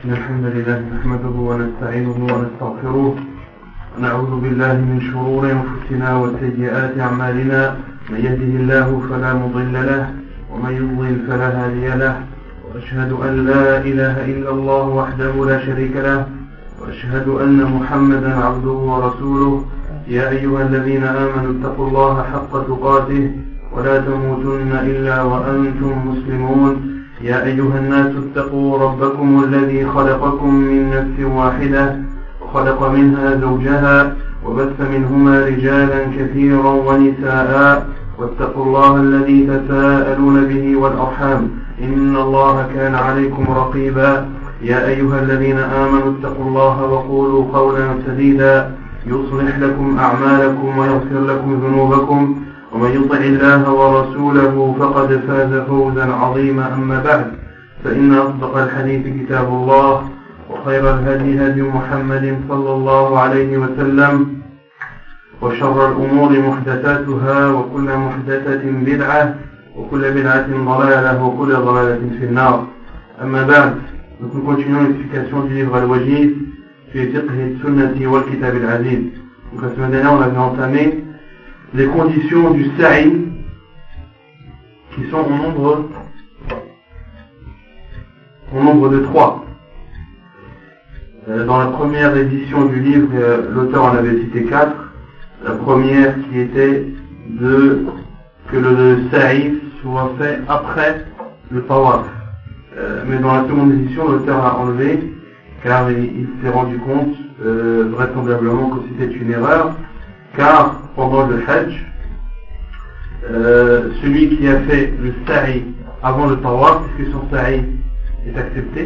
إن الحمد لله نحمده ونستعينه ونستغفره ونعوذ بالله من شرور أنفسنا وسيئات أعمالنا من يهده الله فلا مضل له ومن يضلل فلا هادي له وأشهد أن لا إله إلا الله وحده لا شريك له وأشهد أن محمدا عبده ورسوله يا أيها الذين آمنوا اتقوا الله حق تقاته ولا تموتن إلا وأنتم مسلمون يا أيها الناس اتقوا ربكم الذي خلقكم من نفس واحدة وخلق منها زوجها وبث منهما رجالا كثيرا ونساء واتقوا الله الذي تساءلون به والأرحام إن الله كان عليكم رقيبا يا أيها الذين آمنوا اتقوا الله وقولوا قولا سديدا يصلح لكم أعمالكم ويغفر لكم ذنوبكم ومن يطع الله ورسوله فقد فاز فوزا عظيما أما بعد فإن أصدق الحديث كتاب الله وخير الهدي هدي محمد صلى الله عليه وسلم وشر الأمور محدثاتها وكل محدثة بدعة وكل بدعة ضلالة وكل ضلالة في النار أما بعد nous continuons l'explication du livre Al-Wajiz fi fiqh al-sunnati wal kitab al-aziz. Donc la semaine dernière on avait entamé les conditions du sa'i qui sont au nombre de 3. Dans la première édition du livre, l'auteur en avait cité 4. La première qui était que le sa'i soit fait après le tawaf. Mais dans la seconde édition, l'auteur l'a enlevé car il s'est rendu compte vraisemblablement que c'était une erreur, car pendant le Hajj, celui qui a fait le sa'i avant le tawaf, est-ce que son sa'i est accepté?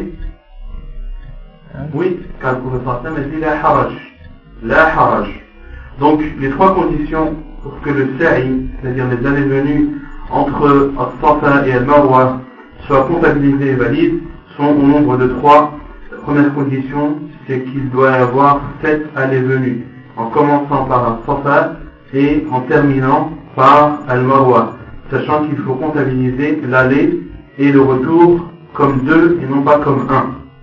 Oui, car le professeur Hassan a dit la haraj. Donc les 3 conditions pour que le sa'i, c'est-à-dire les allées venues entre As-Safa et Al-Marwa, soit comptabilisé et valide, sont au nombre de 3. La première condition, c'est qu'il doit y avoir 7 allées-venues, en commençant par Al-Safa et en terminant par Al-Marwa, sachant qu'il faut comptabiliser l'aller et le retour comme 2 et non pas comme 1.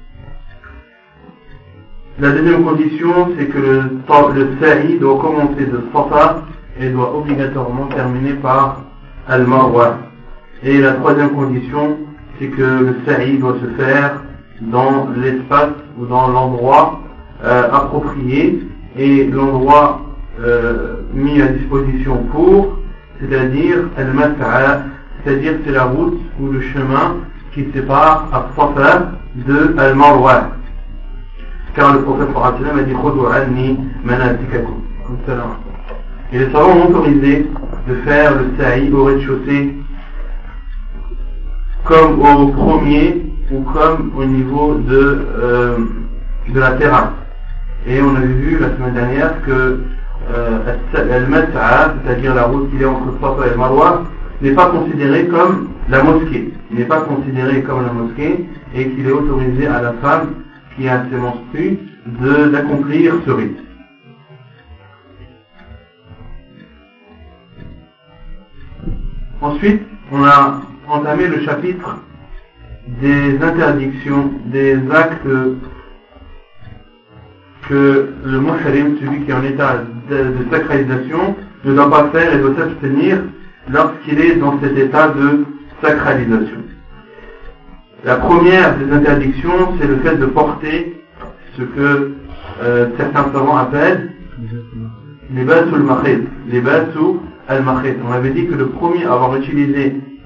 La deuxième condition, c'est que le sa'i doit commencer de Safa et doit obligatoirement terminer par Al-Marwa. Et la troisième condition, c'est que le sa'i doit se faire dans l'espace ou dans l'endroit approprié, et l'endroit mis à disposition pour, c'est-à-dire al-mas'a, c'est-à-dire c'est la route ou le chemin qui sépare As-Safa de Al-Marwa. Car le prophète sallallahu a dit Khudu anni manasikakum. Et les savants ont autorisé de faire le sa'i au rez-de-chaussée comme au premier ou comme au niveau de la terrasse. Et on avait vu la semaine dernière que Al-Mas'a, c'est-à-dire la route qui est entre Safa et Marwa, n'est pas considérée comme la mosquée. Il n'est pas considéré comme la mosquée et qu'il est autorisé à la femme qui a ses menstrues d'accomplir ce rite. Ensuite, on a entamé le chapitre des interdictions, des actes que le muhrim, celui qui est en état de sacralisation, ne doit pas faire et doit s'abstenir lorsqu'il est dans cet état de sacralisation. La première des interdictions, c'est le fait de porter ce que certains savants appellent les basul makhid, les basul al-makhid. On avait dit que le premier à avoir utilisé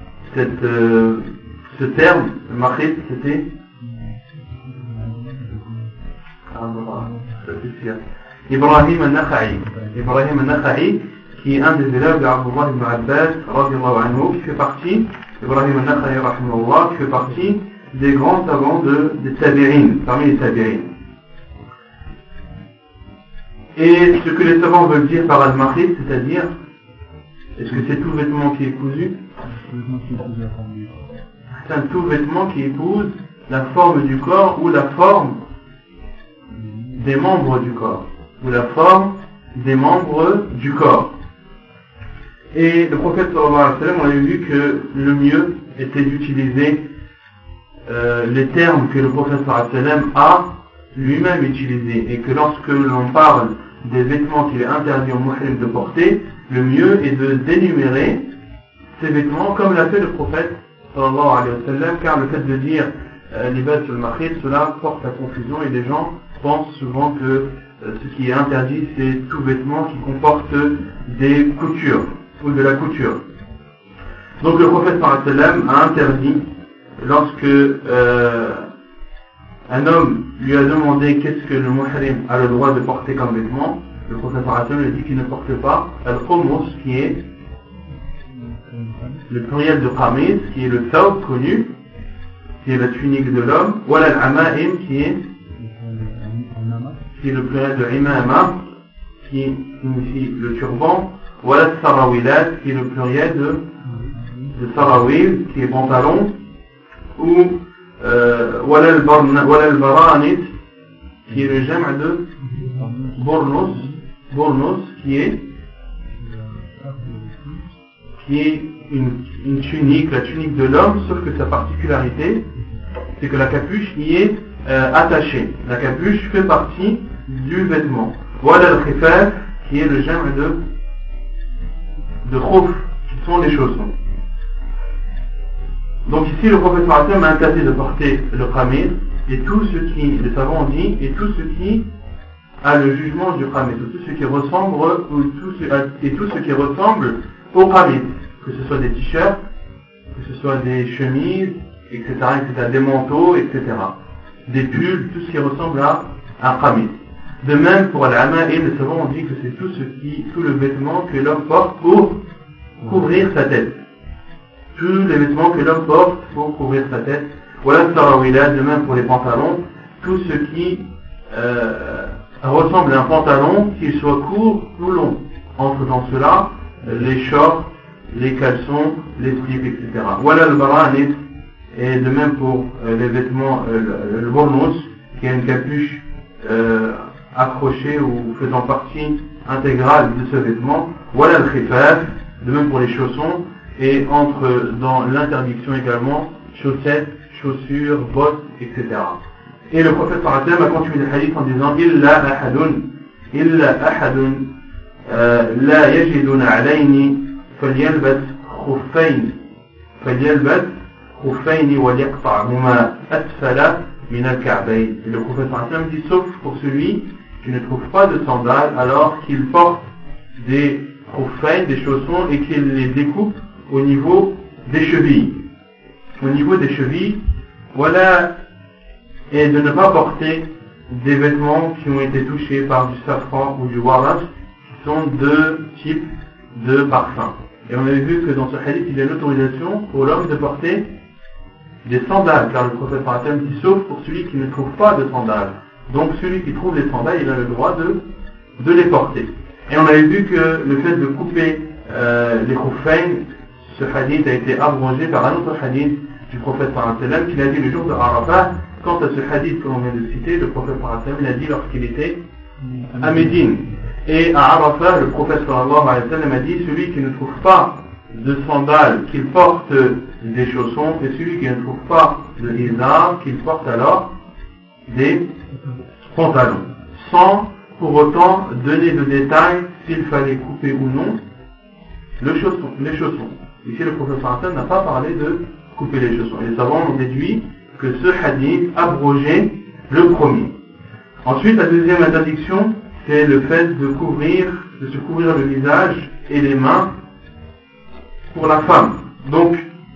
ce terme, makhid, c'était Ibrahim al-Nakha'i, qui est un des élèves d'Abdullah ibn Abbas, radiyallahu anhu, qui fait partie, Ibrahim al-Nakha'i, rahimahullah, qui fait partie des grands savants des tabi'in, parmi les tabi'in. Et ce que les savants veulent dire par al-makhid, c'est-à-dire, est-ce que c'est tout vêtement qui est cousu? C'est un tout vêtement qui épouse la forme du corps ou la forme des membres du corps. Et le prophète sallallahu alayhi wa sallam, on avait vu que le mieux était d'utiliser les termes que le prophète sallallahu alayhi wa sallam a lui-même utilisés, et que lorsque l'on parle des vêtements qu'il est interdit au muhrim de porter, le mieux est de d'énumérer ces vêtements comme l'a fait le prophète sallallahu alayhi wa sallam, car le fait de dire libas al-makhir, cela porte à confusion et les gens pensent souvent que ce qui est interdit c'est tout vêtement qui comporte des coutures ou de la couture. Donc le prophète sallallahu alayhi wa sallam a interdit lorsque un homme lui a demandé qu'est-ce que le muhrim a le droit de porter comme vêtement, le prophète sallallahu alayhi wa sallam lui a dit qu'il ne porte pas al-khumous, qui est le pluriel de qamis, qui est le thawb connu, qui est la tunique de l'homme, wala al-ama'im, qui est le pluriel de imama, qui signifie le turban, wala al-sarawilat, qui est le pluriel de sarawil, qui est pantalon, ou wala al-baranit, qui est le jam' de bournous, qui est une tunique, la tunique de l'homme, sauf que sa particularité, c'est que la capuche y est attachée. La capuche fait partie du vêtement. Voilà le khifaf, qui est le jam' de khouf, qui sont les chaussons. Donc ici, le prophète sallallahu alayhi wa sallam a interdit de porter le qamis, et tout ce qui, les savants ont dit, et tout ce qui a le jugement du qamis, tout ce qui ressemble, et tout ce qui ressemble au qamis, que ce soit des t-shirts, que ce soit des chemises, etc., des manteaux, etc., des pulls, tout ce qui ressemble à un qamis. De même pour l'ama'im, les savants ont dit que c'est tout le vêtement que l'homme porte pour couvrir sa tête. Tous les vêtements que l'homme porte pour couvrir sa tête. Voilà sarawila, de même pour les pantalons, tout ce qui ressemble à un pantalon, qu'il soit court ou long. Entre dans cela les shorts, les caleçons, les slips, etc. Voilà le baranit, et de même pour les vêtements, le bournous, qui a une capuche accrochée ou faisant partie intégrale de ce vêtement. Voilà le khifaf, de même pour les chaussons, et entre dans l'interdiction également chaussettes, chaussures, bottes, etc. Et le prophète sallallahu alayhi wa sallam a continué le hadith en disant illa ahadun la yajiduna alayni فليلبس خفين وليقطعهما أسفل من الكعبين. Et le prophète sallallahu alayhi wa sallam dit sauf pour celui qui ne trouve pas de sandales alors qu'il porte des khuffayn, des chaussons, et qu'il les découpe au niveau des chevilles. Au niveau des chevilles, voilà, et de ne pas porter des vêtements qui ont été touchés par du safran ou du waraq, qui sont deux types de parfums. Et on avait vu que dans ce hadith, il y a l'autorisation pour l'homme de porter des sandales, car le prophète sallallahu alayhi wa sallam dit sauf pour celui qui ne trouve pas de sandales. Donc celui qui trouve les sandales, il a le droit de les porter. Et on avait vu que le fait de couper les khuffayn, ce hadith a été abrogé par un autre hadith du prophète sallallahu alayhi wa sallam, qu'il a dit le jour de Arafat. Quant à ce hadith que l'on vient de citer, le prophète sallallahu alayhi wa sallam l'a dit lorsqu'il était à Médine. Et à Arafat, le prophète sallallahu alayhi wa sallam a dit celui qui ne trouve pas de sandales, qu'il porte des chaussons, et celui qui ne trouve pas de izar, qu'il porte alors des pantalons, sans pour autant donner de détails s'il fallait couper ou non les chaussons. Ici, le prophète sallallahu alayhi wa sallam n'a pas parlé de couper les chaussons. Les savants ont déduit que ce hadith abrogeait le premier. Ensuite, la deuxième interdiction, c'est le fait de se couvrir le visage et les mains pour la femme. Donc,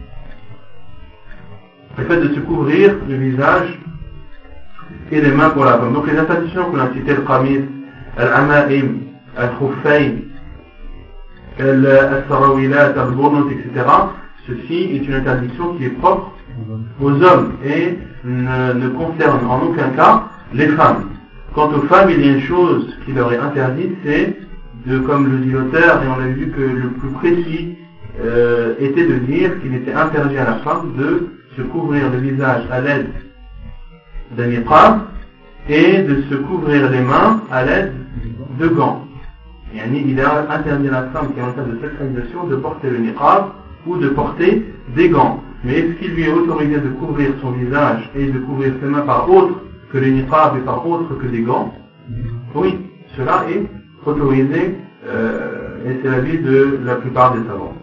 le fait de se couvrir le visage et les mains pour la femme. Donc, les interdictions qu'on a citées, le qamis, al-ama'im, al-khuffayn, al-sarawilat, al-bournous, etc., ceci est une interdiction qui est propre aux hommes et ne concerne en aucun cas les femmes. Quant aux femmes, il y a une chose qui leur est interdite, c'est comme le dit l'auteur, et on a vu que le plus précis était de dire qu'il était interdit à la femme de se couvrir le visage à l'aide d'un niqab et de se couvrir les mains à l'aide de gants. Il est interdit à la femme qui est en état de sexualisation de porter le niqab ou de porter des gants. Mais est-ce qu'il lui est autorisé de couvrir son visage et de couvrir ses mains par autre que les niqab et par autre que des gants? Oui, cela est autorisé et c'est l'avis de la plupart des savants.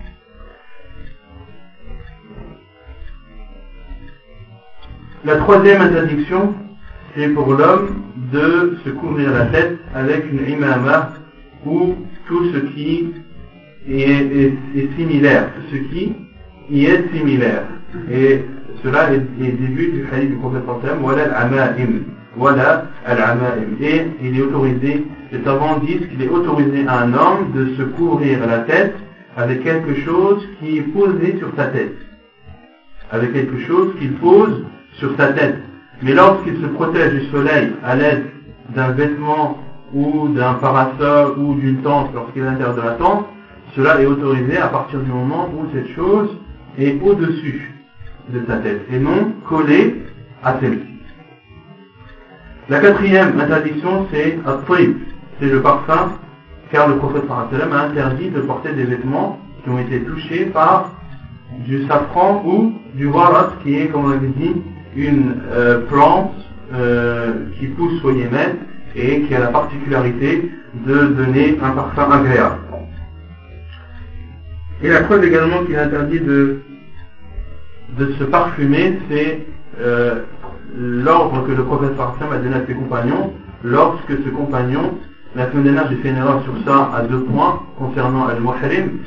La troisième interdiction, c'est pour l'homme de se couvrir la tête avec une imama ou tout ce qui est similaire, tout ce qui y est similaire. Et cela est début du hadith du prophète sallam, wala al-ama'im, wala al-ama'im. Et il est autorisé, les savants disent qu'il est autorisé à un homme de se couvrir la tête avec quelque chose qui est posé sur sa tête. Avec quelque chose qu'il pose sur sa tête. Mais lorsqu'il se protège du soleil à l'aide d'un vêtement ou d'un parasol ou d'une tente, lorsqu'il est à l'intérieur de la tente, cela est autorisé à partir du moment où cette chose est au-dessus de sa tête et non collée à celle-ci. La quatrième interdiction, c'est at-tib, c'est le parfum, car le prophète sallam a interdit de porter des vêtements qui ont été touchés par du safran ou du warat, qui est, comme on l'avait dit, une plante qui pousse au Yémen et qui a la particularité de donner un parfum agréable. Et la preuve également qu'il est interdit de se parfumer, c'est l'ordre que le prophète sallam a donné à ses compagnons, lorsque ce compagnon, la semaine dernière j'ai fait une erreur sur ça à 2 points concernant al-muhrim,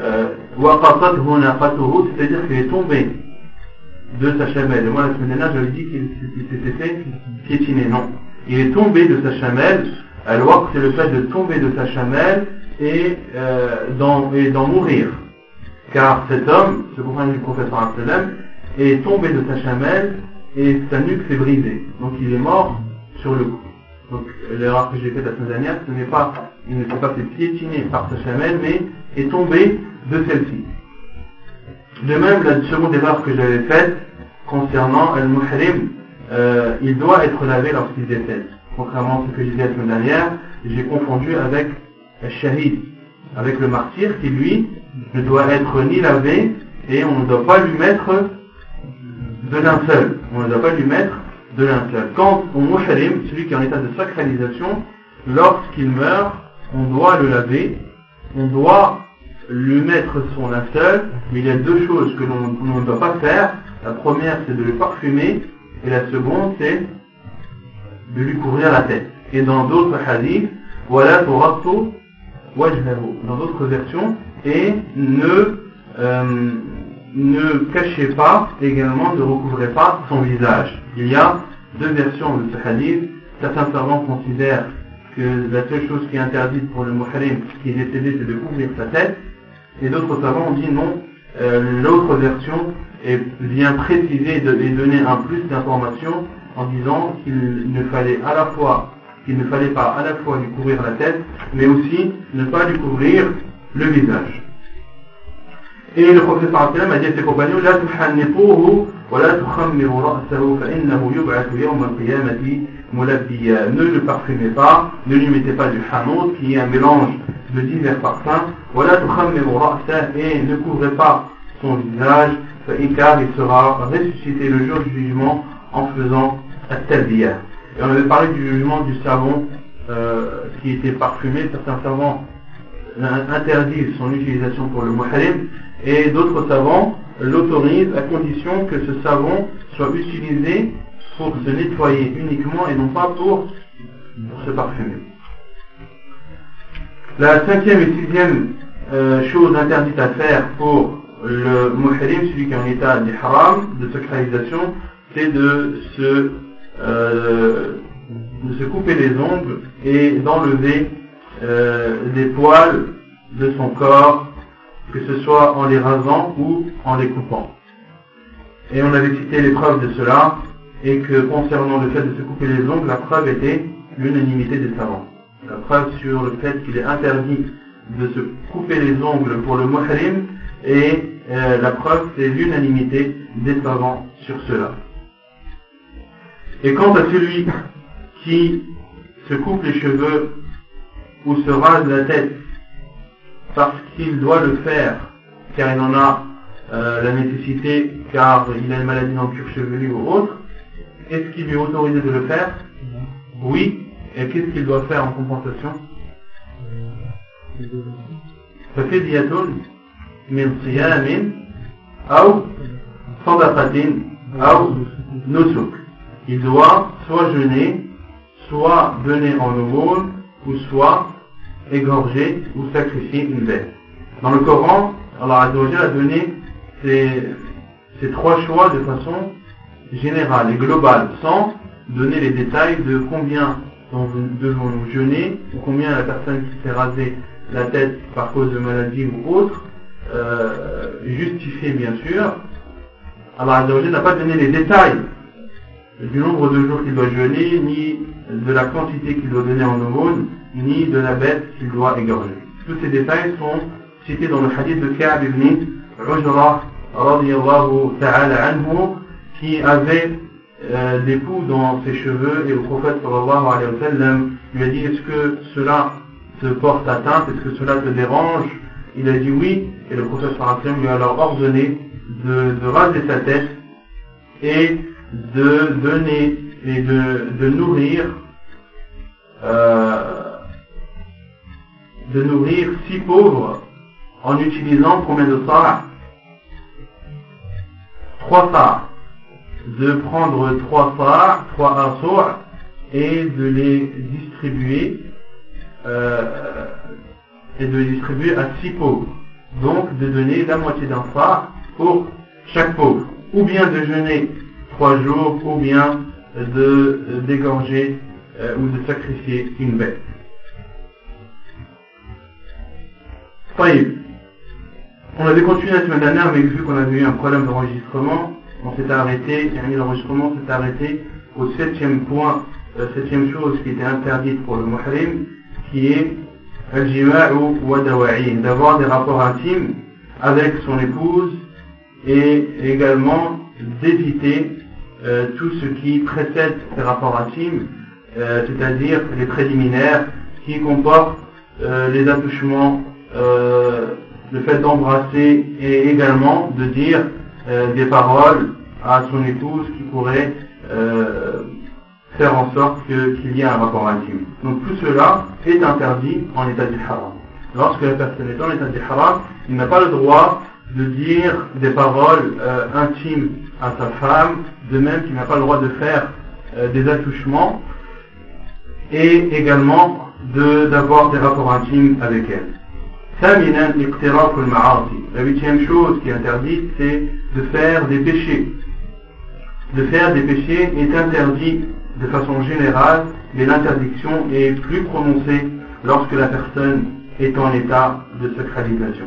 c'est-à-dire qu'il est tombé de sa chamelle. Et moi la semaine dernière j'avais dit qu'il s'était fait piétiner. Non, il est tombé de sa chamelle. Al-waqt, c'est le fait de tomber de sa chamelle et d'en mourir. Car cet homme, ce compagnon du prophète sallam, est tombé de sa chamelle et sa nuque s'est brisée. Donc il est mort sur le coup. Donc l'erreur que j'ai faite la semaine dernière, il ne s'est pas fait piétiner par sa chamelle, mais est tombé de celle-ci. De même, la seconde erreur que j'avais faite concernant al-muhrim, il doit être lavé lorsqu'il décède. Contrairement à ce que j'ai dit la semaine dernière, j'ai confondu avec al-shahid, avec le martyr qui lui ne doit être ni lavé et on ne doit pas lui mettre de linceul. Quant au muhrim, celui qui est en état de sacralisation, lorsqu'il meurt, on doit le laver, on doit lui mettre son linceul, mais il y a 2 choses que l'on ne doit pas faire. La première, c'est de le parfumer, et la seconde, c'est de lui couvrir la tête. Et dans d'autres hadiths, voilà turattu wajhahu, dans d'autres versions, et ne cachez pas, également ne recouvrez pas son visage. Il y a 2 versions de ce hadith. Certains savants considèrent que la seule chose qui est interdite pour le muhrim qui est décédé, c'est de couvrir sa tête, et d'autres savants ont dit non, l'autre version vient préciser et donner un plus d'informations en disant qu'il ne fallait pas à la fois lui couvrir la tête, mais aussi ne pas lui couvrir le visage. Et le prophète sallam a dit à ses compagnons, la tuhanniquhu wa la tukhammiru ra'sahu fa innahu yub'athu yawm al-qiyamati mulabbiya. Ne le parfumez pas, ne lui mettez pas du hanout, qui est un mélange de divers parfums, wa la tukhammiru ra'sahu, et ne couvrez pas son visage, car il sera ressuscité le jour du jugement en faisant at-talbiya. Et on avait parlé du jugement du savon qui était parfumé. Certains savants interdisent son utilisation pour le muhrim, et d'autres savants l'autorisent à condition que ce savon soit utilisé pour se nettoyer uniquement et non pas pour se parfumer. La 5e et 6e chose interdite à faire pour le muhrim, celui qui est en état d'ihram, de sacralisation, c'est de se couper les ongles et d'enlever des poils de son corps, que ce soit en les rasant ou en les coupant. Et on avait cité les preuves de cela, et que concernant le fait de se couper les ongles, la preuve était l'unanimité des savants. La preuve sur le fait qu'il est interdit de se couper les ongles pour le muhrim, et la preuve c'est l'unanimité des savants sur cela. Et quant à celui qui se coupe les cheveux ou se rase la tête parce qu'il doit le faire, car il en a la nécessité car il a une maladie dans le cuir chevelu ou autre, est-ce qu'il lui est autorisé de le faire? Oui. Et qu'est-ce qu'il doit faire en compensation? ففدية من صيام أو صدقة أو نسك. Il doit soit jeûner, soit donner en aumône, ou soit égorger ou sacrifier une bête. Dans le Coran, Allah Azza wa Jalla a donné ces trois choix de façon générale et globale, sans donner les détails de combien devons-nous jeûner, ou combien la personne qui s'est rasée la tête par cause de maladie ou autre, justifié bien sûr. Allah Azza wa Jalla n'a pas donné les détails du nombre de jours qu'il doit jeûner, ni de la quantité qu'il doit donner en aumône, ni de la bête qu'il doit égorger. Tous ces détails sont cités dans le hadith de Ka'b ibn Ujrah radiyallahu ta'ala anhu, qui avait des poux dans ses cheveux, et le prophète sallallahu alayhi wa sallam lui a dit: est-ce que cela te porte atteinte, est-ce que cela te dérange? Il a dit oui, et le prophète sallallahu alayhi wa sallam lui a alors ordonné de raser sa tête et de donner et de nourrir 6 pauvres en utilisant combien de sa'? 3 sa'. De prendre 3 sa', 3 asur', et de les distribuer à 6 pauvres. Donc de donner la moitié d'un sa' pour chaque pauvre. Ou bien de jeûner 3 jours, ou bien d'égorger ou de sacrifier une bête. On avait continué la semaine dernière, mais vu qu'on avait eu un problème d'enregistrement, on s'était arrêté, l'enregistrement s'est arrêté au 7e point, 7e chose qui était interdite pour le muhrim, qui est al-jima'u wa dawa'in, d'avoir des rapports intimes avec son épouse, et également d'éviter tout ce qui précède ces rapports intimes, c'est-à-dire les préliminaires qui comportent les attouchements, le fait d'embrasser, et également de dire des paroles à son épouse qui pourraient faire en sorte qu'il y ait un rapport intime. Donc tout cela est interdit en état d'ihram. Lorsque la personne est en état d'ihram, il n'a pas le droit de dire des paroles intimes à sa femme, de même qu'il n'a pas le droit de faire des attouchements, et également d'avoir des rapports intimes avec elle. La 8e chose qui est interdite, c'est de faire des péchés. De faire des péchés est interdit de façon générale, mais l'interdiction est plus prononcée lorsque la personne est en état de sacralisation.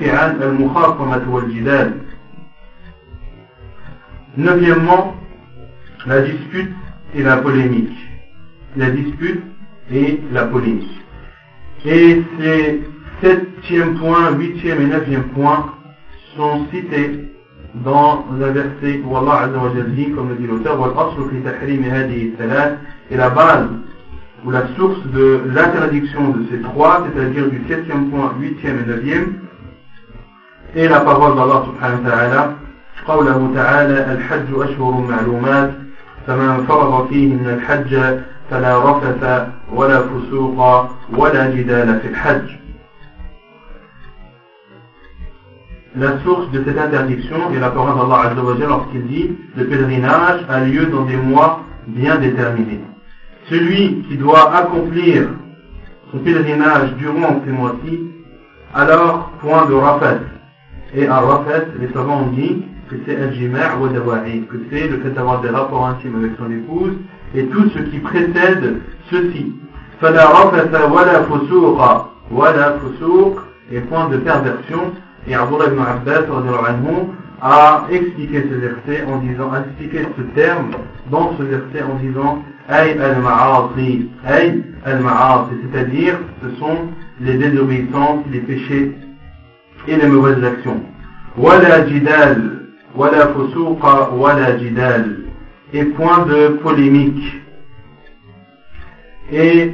9e, la dispute et la polémique. La dispute et la polémique. Et ces 7e point, 8e et 9e point sont cités dans un verset où Allah Azza wa Jalla dit, comme le dit l'auteur, et la base ou la source de l'interdiction de ces 3, c'est-à-dire du 7e point, 8e et 9e, et la parole d'Allah subhanahu wa ta'ala, قوله تعالى الحج أشهر معلومات فمن فرض فيهن الحج فلا رفث ولا فسوق ولا جدال في الحج. La source de cette interdiction est la parole d'Allah Azza wa Jalla lorsqu'il dit: le pèlerinage a lieu dans des mois bien déterminés. Celui qui doit accomplir son pèlerinage durant ces mois-ci, alors point de rafat. Et à rafat, les savants ont dit que c'est al-jima' wa dawa'i, que c'est le fait d'avoir des rapports intimes avec son épouse et tout ce qui précède ceci. Fala rafata wala fusuqa wala fusuq, et point de perversion. Et Abdullah ibn Abbas a expliqué ce verset en disant, a expliqué ce terme dans ce verset en disant ay al-ma'asi, c'est-à-dire ce sont les désobéissances, les péchés et les mauvaises actions. Wala jidal, wala fusuqa, wala jidal, et point de polémique. Et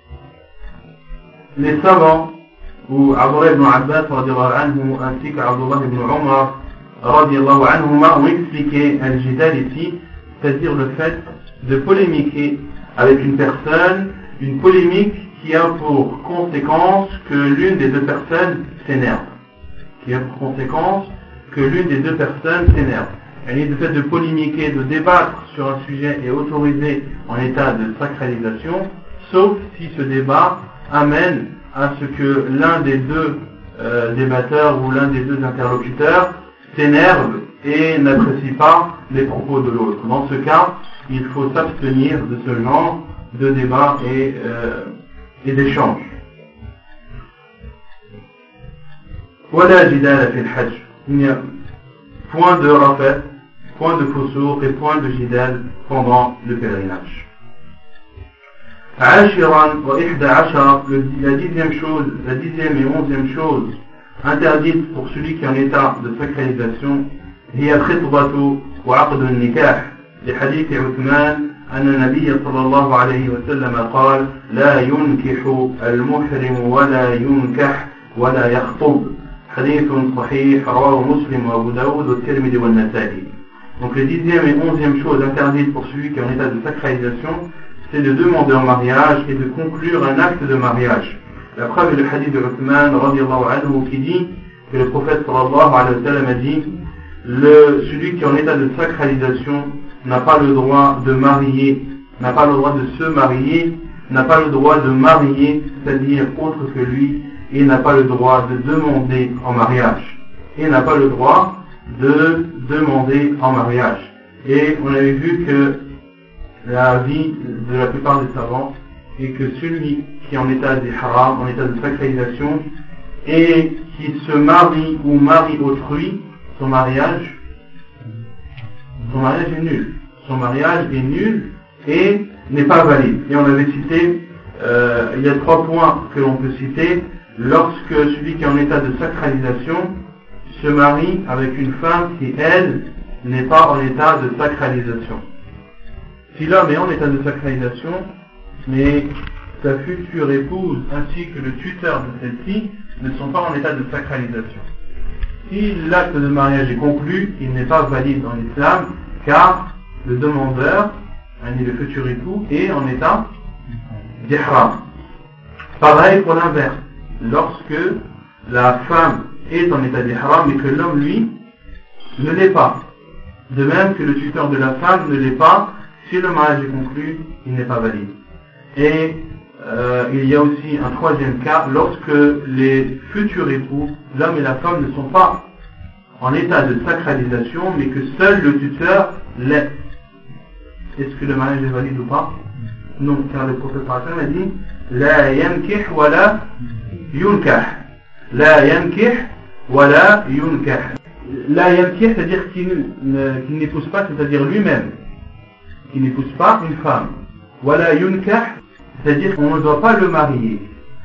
les savants, ou Abdullah ibn Abbas ainsi qu'Abdullah ibn Umar radiallahu anhuma, ont expliqué al-jidal ici, c'est-à-dire le fait de polémiquer avec une personne, une polémique qui a pour conséquence que l'une des deux personnes s'énerve. Qui a pour conséquence que l'une des deux personnes s'énerve. Et le fait de polémiquer, de débattre sur un sujet est autorisé en état de sacralisation, sauf si ce débat amène à ce que l'un des deux débatteurs ou l'un des deux interlocuteurs s'énerve et n'apprécie pas les propos de l'autre. Dans ce cas, il faut s'abstenir de ce genre de débat et d'échange. Wala jidala fil hajj. Il n'y a point de rafet, point de fusouq et point de jidal pendant le pèlerinage. Ashiran wa ihda ashara, la dixième chose, la dixième et onzième chose interdite pour celui qui est en état de sacralisation, هي الخطبة وعقد النكاح لحديث عثمان أن النبي صلى الله عليه وسلم قال لا ينكح المحرم ولا ينكح ولا يخطب حديث صحيح رواه مسلم وأبو داود والترمذي والنسائي. Donc les dixième et onzième chose interdite pour celui qui est en état de sacralisation, c'est de demander en mariage et de conclure un acte de mariage. La preuve est le hadith de Uthman radiallahu anhu qui dit que le prophète sallallahu alayhi wa sallam a dit celui qui est en état de sacralisation n'a pas le droit de marier, n'a pas le droit de se marier, n'a pas le droit de marier, c'est-à-dire autre que lui, et n'a pas le droit de demander en mariage. Et n'a pas le droit de demander en mariage. Et on avait vu que la vie de la plupart des savants est que celui qui est en état d'ihram, en état de sacralisation, et qui se marie ou marie autrui, son mariage est nul. Son mariage est nul et n'est pas valide. Et on avait cité, il y a 3 points que l'on peut citer, lorsque celui qui est en état de sacralisation se marie avec une femme qui, elle, n'est pas en état de sacralisation. Si l'homme est en état de sacralisation, mais sa future épouse ainsi que le tuteur de celle-ci ne sont pas en état de sacralisation. Si l'acte de mariage est conclu, il n'est pas valide en islam, car le demandeur, le futur époux, est en état d'ihram. Pareil pour l'inverse. Lorsque la femme est en état d'ihram et que l'homme, lui, ne l'est pas. De même que le tuteur de la femme ne l'est pas, si le mariage est conclu, il n'est pas valide. Et il y a aussi un troisième cas, lorsque les futurs époux, l'homme et la femme, ne sont pas en état de sacralisation, mais que seul le tuteur l'est. Est-ce que le mariage est valide ou pas? Non, car le prophète a dit La yankih wa la yunkah. La yankih wa la yunkah. La yankih, c'est-à-dire qu'il n'épouse pas, c'est-à-dire lui-même, qu'il n'épouse pas une femme. Wa la yunkah, c'est-à-dire qu'on ne doit pas le marier.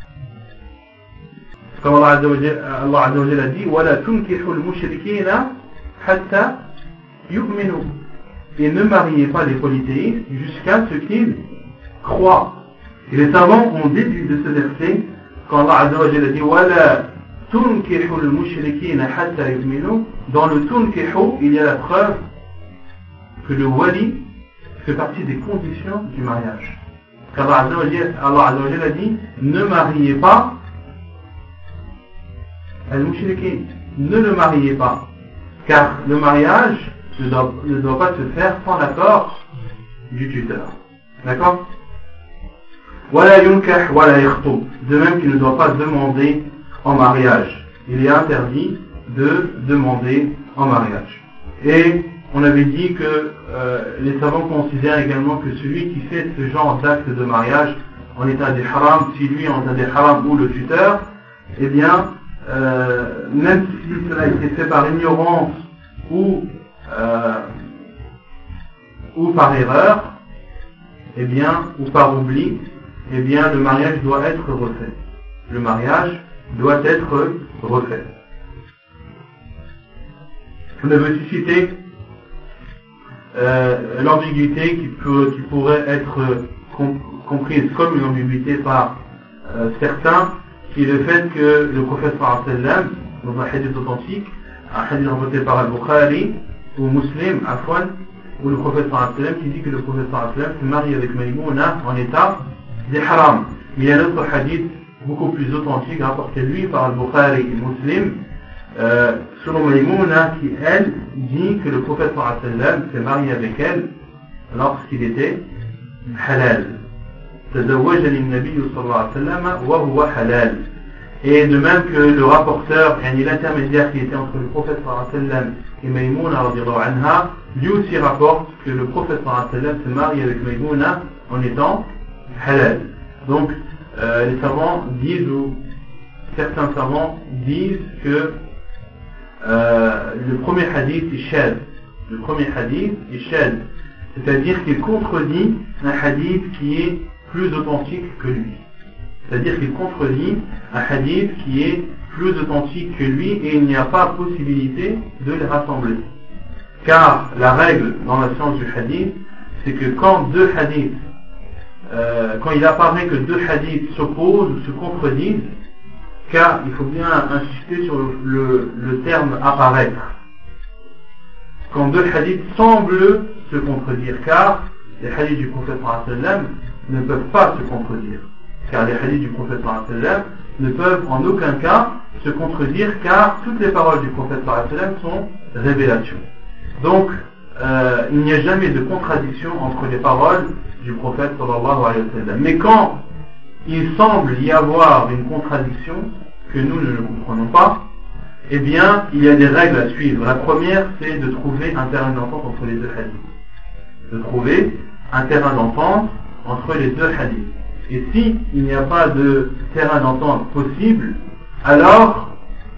Comme Allah Azza wa Jalla a dit وَلَا تُنْكِحُوا الْمُشْرِكِينَ حَتَّى يُؤْمِنُوا. Et ne mariez pas les polythéistes jusqu'à ce qu'ils croient. Et les savants ont déduit de ce verset, quand Allah Azza wa Jalla dit وَلَا تُنْكِحُوا الْمُشْرِكِينَ حَتَّى يُؤْمِنُوا, dans le tunkihu, il y a la preuve que le wali fait partie des conditions du mariage. Car Allah Azza wa Jalla a dit ne mariez pas al-mushrikin, ne le mariez pas, car le mariage ne doit pas se faire sans l'accord du tuteur. D'accord? Wala yunkah wala yakhtub, de même qu'il ne doit pas demander en mariage. Il est interdit de demander en mariage. Et on avait dit que les savants considèrent également que celui qui fait ce genre d'acte de mariage en état d'ihram, si lui en état d'ihram ou le tuteur, eh bien, même si cela a été fait par ignorance ou par erreur, eh bien, ou par oubli, eh bien, le mariage doit être refait. Le mariage doit être refait. On avait aussi cité l'ambiguïté qui pourrait être comprise comme une ambiguïté par certains, qui est le fait que le prophète sallallahu alayhi wa sallam, dans un hadith authentique, un hadith rapporté par Al-Bukhari ou Muslim, Afwan, où le prophète sallallahu alayhi wa sallam qui dit que le prophète sallallahu alayhi wa sallam se marie avec Maïmouna en état d'ihram. Mais il y a un autre hadith beaucoup plus authentique rapporté lui par Al-Bukhari et Muslim, selon Maïmouna, qui elle dit que le prophète sallallahu alayhi wa sallam s'est marié avec elle lorsqu'il était halal. تزوجني النبي صلى الله عليه وسلم وهو حلال. Et de même que le rapporteur, l'intermédiaire qui était entre le prophète sallallahu alayhi wa sallam et Maïmouna radiyallahu anha, lui aussi rapporte que le prophète sallallahu alayhi wa sallam se marie avec Maïmouna en étant halal. Donc les savants disent, ou certains savants disent que le premier hadith est shad. Le premier hadith est shad, c'est-à-dire qu'il contredit un hadith qui est plus authentique que lui. C'est-à-dire qu'il contredit un hadith qui est plus authentique que lui et il n'y a pas possibilité de les rassembler. Car la règle dans la science du hadith, c'est que quand deux hadiths, quand il apparaît que deux hadiths s'opposent ou se contredisent, car il faut bien insister sur le terme apparaître. Quand deux hadiths semblent se contredire, car les hadiths du prophète sallallahu alayhi wa sallam ne peuvent pas se contredire. Car les hadiths du prophète sallallahu alayhi wa sallam ne peuvent en aucun cas se contredire, car toutes les paroles du prophète sallallahu alayhi wa sallam sont révélations. Donc, il n'y a jamais de contradiction entre les paroles du prophète sallallahu alayhi wa sallam. Mais quand il semble y avoir une contradiction que nous ne comprenons pas, eh bien, il y a des règles à suivre. La première, c'est de trouver un terrain d'entente entre les deux hadiths. De trouver un terrain d'entente entre les deux hadiths. Et si il n'y a pas de terrain d'entente possible, alors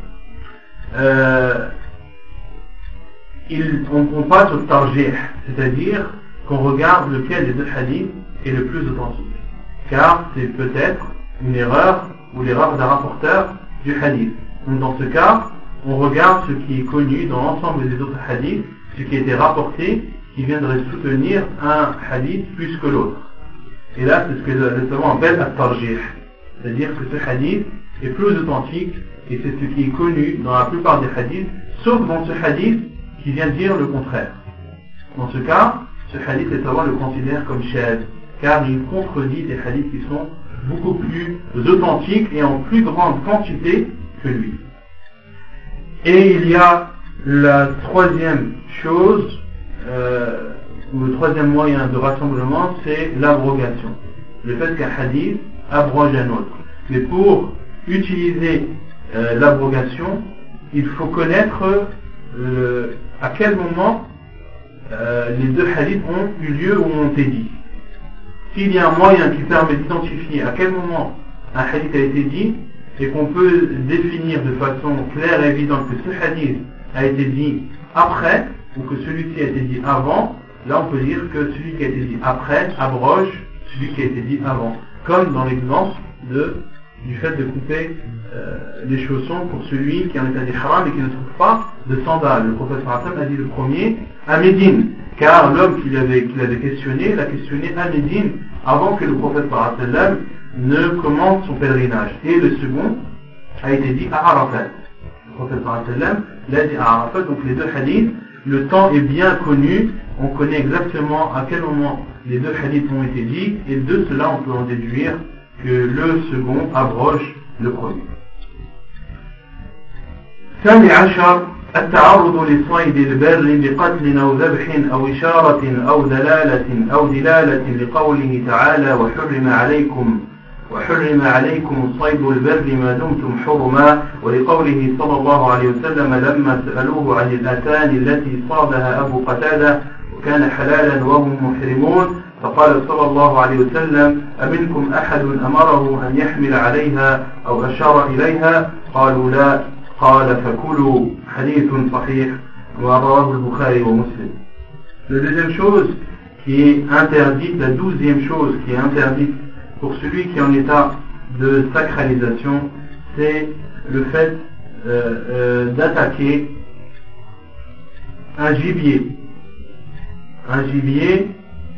on passe au tarjih, c'est-à-dire qu'on regarde lequel des deux hadiths est le plus authentique. Car c'est peut-être une erreur ou l'erreur d'un rapporteur du hadith. Donc dans ce cas, on regarde ce qui est connu dans l'ensemble des autres hadiths, ce qui a été rapporté, qui viendrait soutenir un hadith plus que l'autre. Et là, c'est ce que les savants appellent at-tarjih. C'est-à-dire que ce hadith est plus authentique et c'est ce qui est connu dans la plupart des hadiths, sauf dans ce hadith qui vient dire le contraire. Dans ce cas, ce hadith, les savants le considèrent comme shadh, car il contredit des hadiths qui sont beaucoup plus authentiques et en plus grande quantité que lui. Et il y a la troisième chose, ou le troisième moyen de rassemblement, c'est l'abrogation. Le fait qu'un hadith abroge un autre. Mais pour utiliser l'abrogation, il faut connaître à quel moment les deux hadiths ont eu lieu ou ont été dits. S'il y a un moyen qui permet d'identifier à quel moment un hadith a été dit, et qu'on peut définir de façon claire et évidente que ce hadith a été dit après, ou que celui-ci a été dit avant, là on peut dire que celui qui a été dit après abroge celui qui a été dit avant. Comme dans l'exemple du fait de couper les chaussons pour celui qui est en état d'ihram et qui ne trouve pas de sandales. Le prophète sallallahu alayhi wa sallam a dit le premier à Médine, car l'homme qui l'avait questionné l'a questionné à Médine avant que le prophète sallallahu alayhi wa sallam ne commence son pèlerinage. Et le second a été dit à Arafat. Le prophète sallallahu alayhi wa sallam l'a dit à Arafat. Donc les deux hadiths, le temps est bien connu, on connaît exactement à quel moment les deux hadiths ont été dits, et de cela on peut en déduire que le second abroge le premier. الثاني عشر التعرض لصيد البر بقتل أو ذبح أو إشارة أو دلالة لقوله تعالى وحرم عليكم صيد البر ما دمتم حرما، ولقوله صلى الله عليه وسلم لما سألوه عن الأتان التي صادها أبو قتادة وكان حلالا وهم محرمون فقال صلى الله عليه وسلم أمنكم أحد أمره أن يحمل عليها أو أشار إليها؟ قالوا لا، قال فكلوا. حديث صحيح ورواه البخاري ومسلم. La deuxième chose qui est interdite, la 12e chose qui est interdite pour celui qui est en état de sacralisation, c'est le fait d'attaquer un gibier. Un gibier,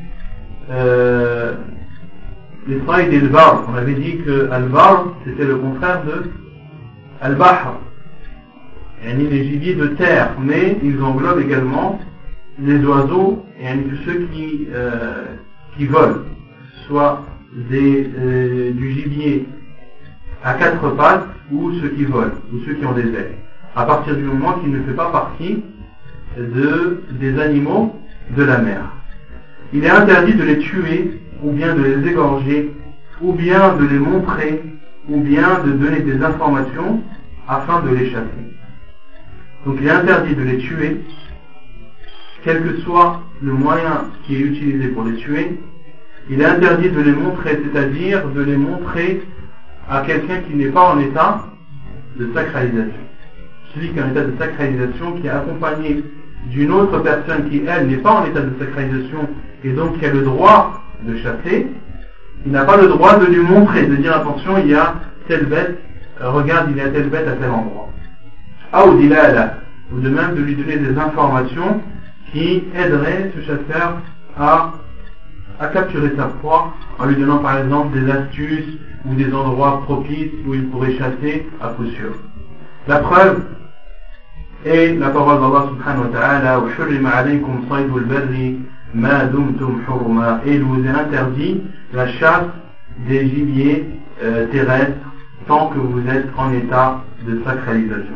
les saïd et le bar. On avait dit que al-bar c'était le contraire de al-bahr. les gibiers de terre, mais ils englobent également les oiseaux et tous ceux qui volent, soit du gibier à quatre pattes ou ceux qui volent, ou ceux qui ont des ailes, à partir du moment qu'il ne fait pas partie des animaux de la mer. Il est interdit de les tuer, ou bien de les égorger, ou bien de les montrer, ou bien de donner des informations afin de les chasser. Donc il est interdit de les tuer, quel que soit le moyen qui est utilisé pour les tuer. Il est interdit de les montrer, c'est-à-dire de les montrer à quelqu'un qui n'est pas en état de sacralisation. Celui qui est en état de sacralisation, qui est accompagné d'une autre personne qui, elle, n'est pas en état de sacralisation et donc qui a le droit de chasser, il n'a pas le droit de lui montrer, de dire attention, il y a telle bête, regarde, il y a telle bête à tel endroit. Ou de même de lui donner des informations qui aideraient ce chasseur à capturer sa proie, en lui donnant par exemple des astuces ou des endroits propices où il pourrait chasser à coup sûr. La preuve est la parole d'Allah subhanahu wa ta'ala, وَحُرِّمَ عَلَيْكُمْ صَيْدُ الْبَرِّ مَا دُمْتُمْ حُرُمًا, et il vous est interdit la chasse des gibiers terrestres tant que vous êtes en état de sacralisation.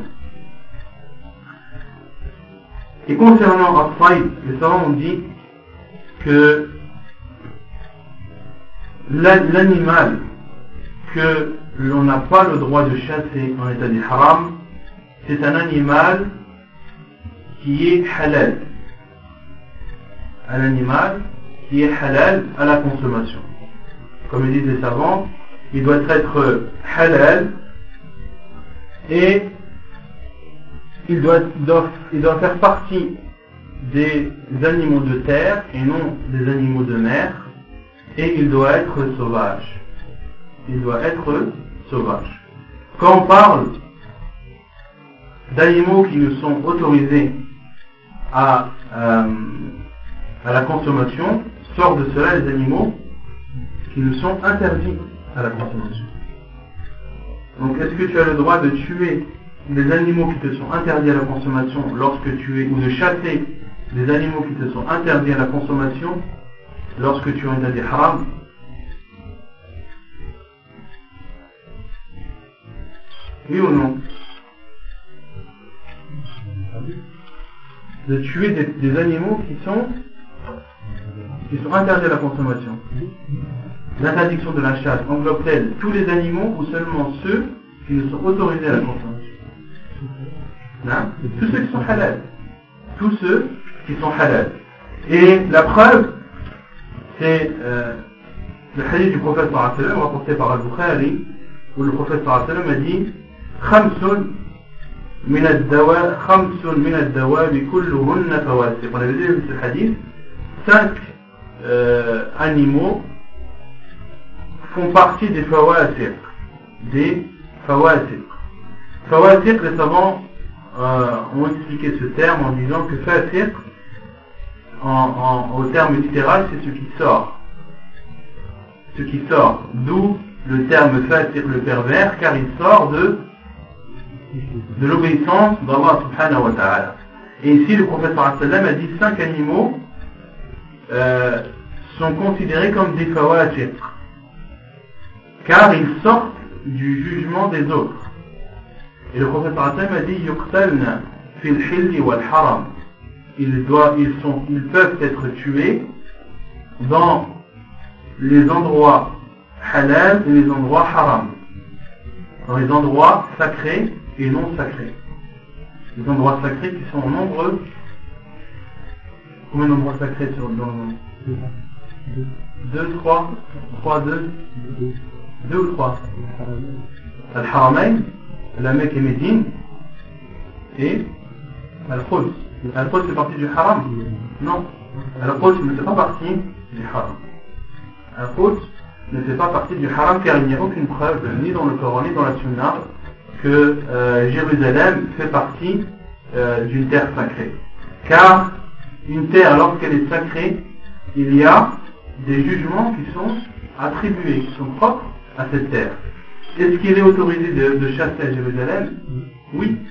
Et concernant As-Sayd, les savants ont dit que l'animal que l'on n'a pas le droit de chasser en état de haram, c'est un animal qui est halal. Un animal qui est halal à la consommation. Comme le disent les savants, il doit être halal et il doit faire partie des animaux de terre et non des animaux de mer, et il doit être sauvage. Il doit être sauvage. Quand on parle d'animaux qui nous sont autorisés à la consommation, sort de cela les animaux qui nous sont interdits à la consommation. Donc est-ce que tu as le droit de tuer des animaux qui te sont interdits à la consommation lorsque tu es, ou de chasser des animaux qui te sont interdits à la consommation lorsque tu es en état de haram? Oui ou non? De tuer des animaux qui sont interdits à la consommation. L'interdiction de la chasse englobe-t-elle tous les animaux ou seulement ceux qui ne sont autorisés à la consommation? Non? Tous ceux qui sont halal. Tous ceux qui sont halal. Et la preuve, c'est le hadith du prophète sallallahu alayhi wa sallam rapporté par Al-Bukhari, où le prophète sallallahu alayhi wa sallam a dit خمس من الدواب كلهن فواسق. On avait dit dans ce hadith 5 animaux font partie des fawasiq. Des fawasiq. Fawasiq, les savants ont expliqué ce terme en disant que fasiq, au terme littéral, c'est ce qui sort. Ce qui sort. D'où le terme fasiq, le pervers, car il sort de l'obéissance d'Allah subhanahu wa ta'ala. Et ici, le prophète sallallahu alayhi wa sallam a dit 5 animaux sont considérés comme des fawasiq, car ils sortent du jugement des autres. Et le prophète sallallahu alayhi wa sallam a dit yuqtalna fil hilli wal haram. Ils peuvent être tués dans les endroits halal et les endroits haram, dans les endroits sacrés et non sacrés. Les endroits sacrés qui sont nombreux. Combien d'endroits sacrés dans le monde? 2, 3, 2 ou 3. Al-Haramayn, la Mecque et Médine, et Al-Quds. Al-Quds fait partie du haram? Non. Al-Quds ne fait pas partie du haram. Al-Quds ne fait pas partie du haram, car il n'y a aucune preuve, ni dans le Coran, ni dans la Sunna, que Jérusalem fait partie d'une terre sacrée. Car une terre, lorsqu'elle est sacrée, il y a des jugements qui sont attribués, qui sont propres à cette terre. Est-ce qu'il est autorisé de chasser à Jérusalem? Oui.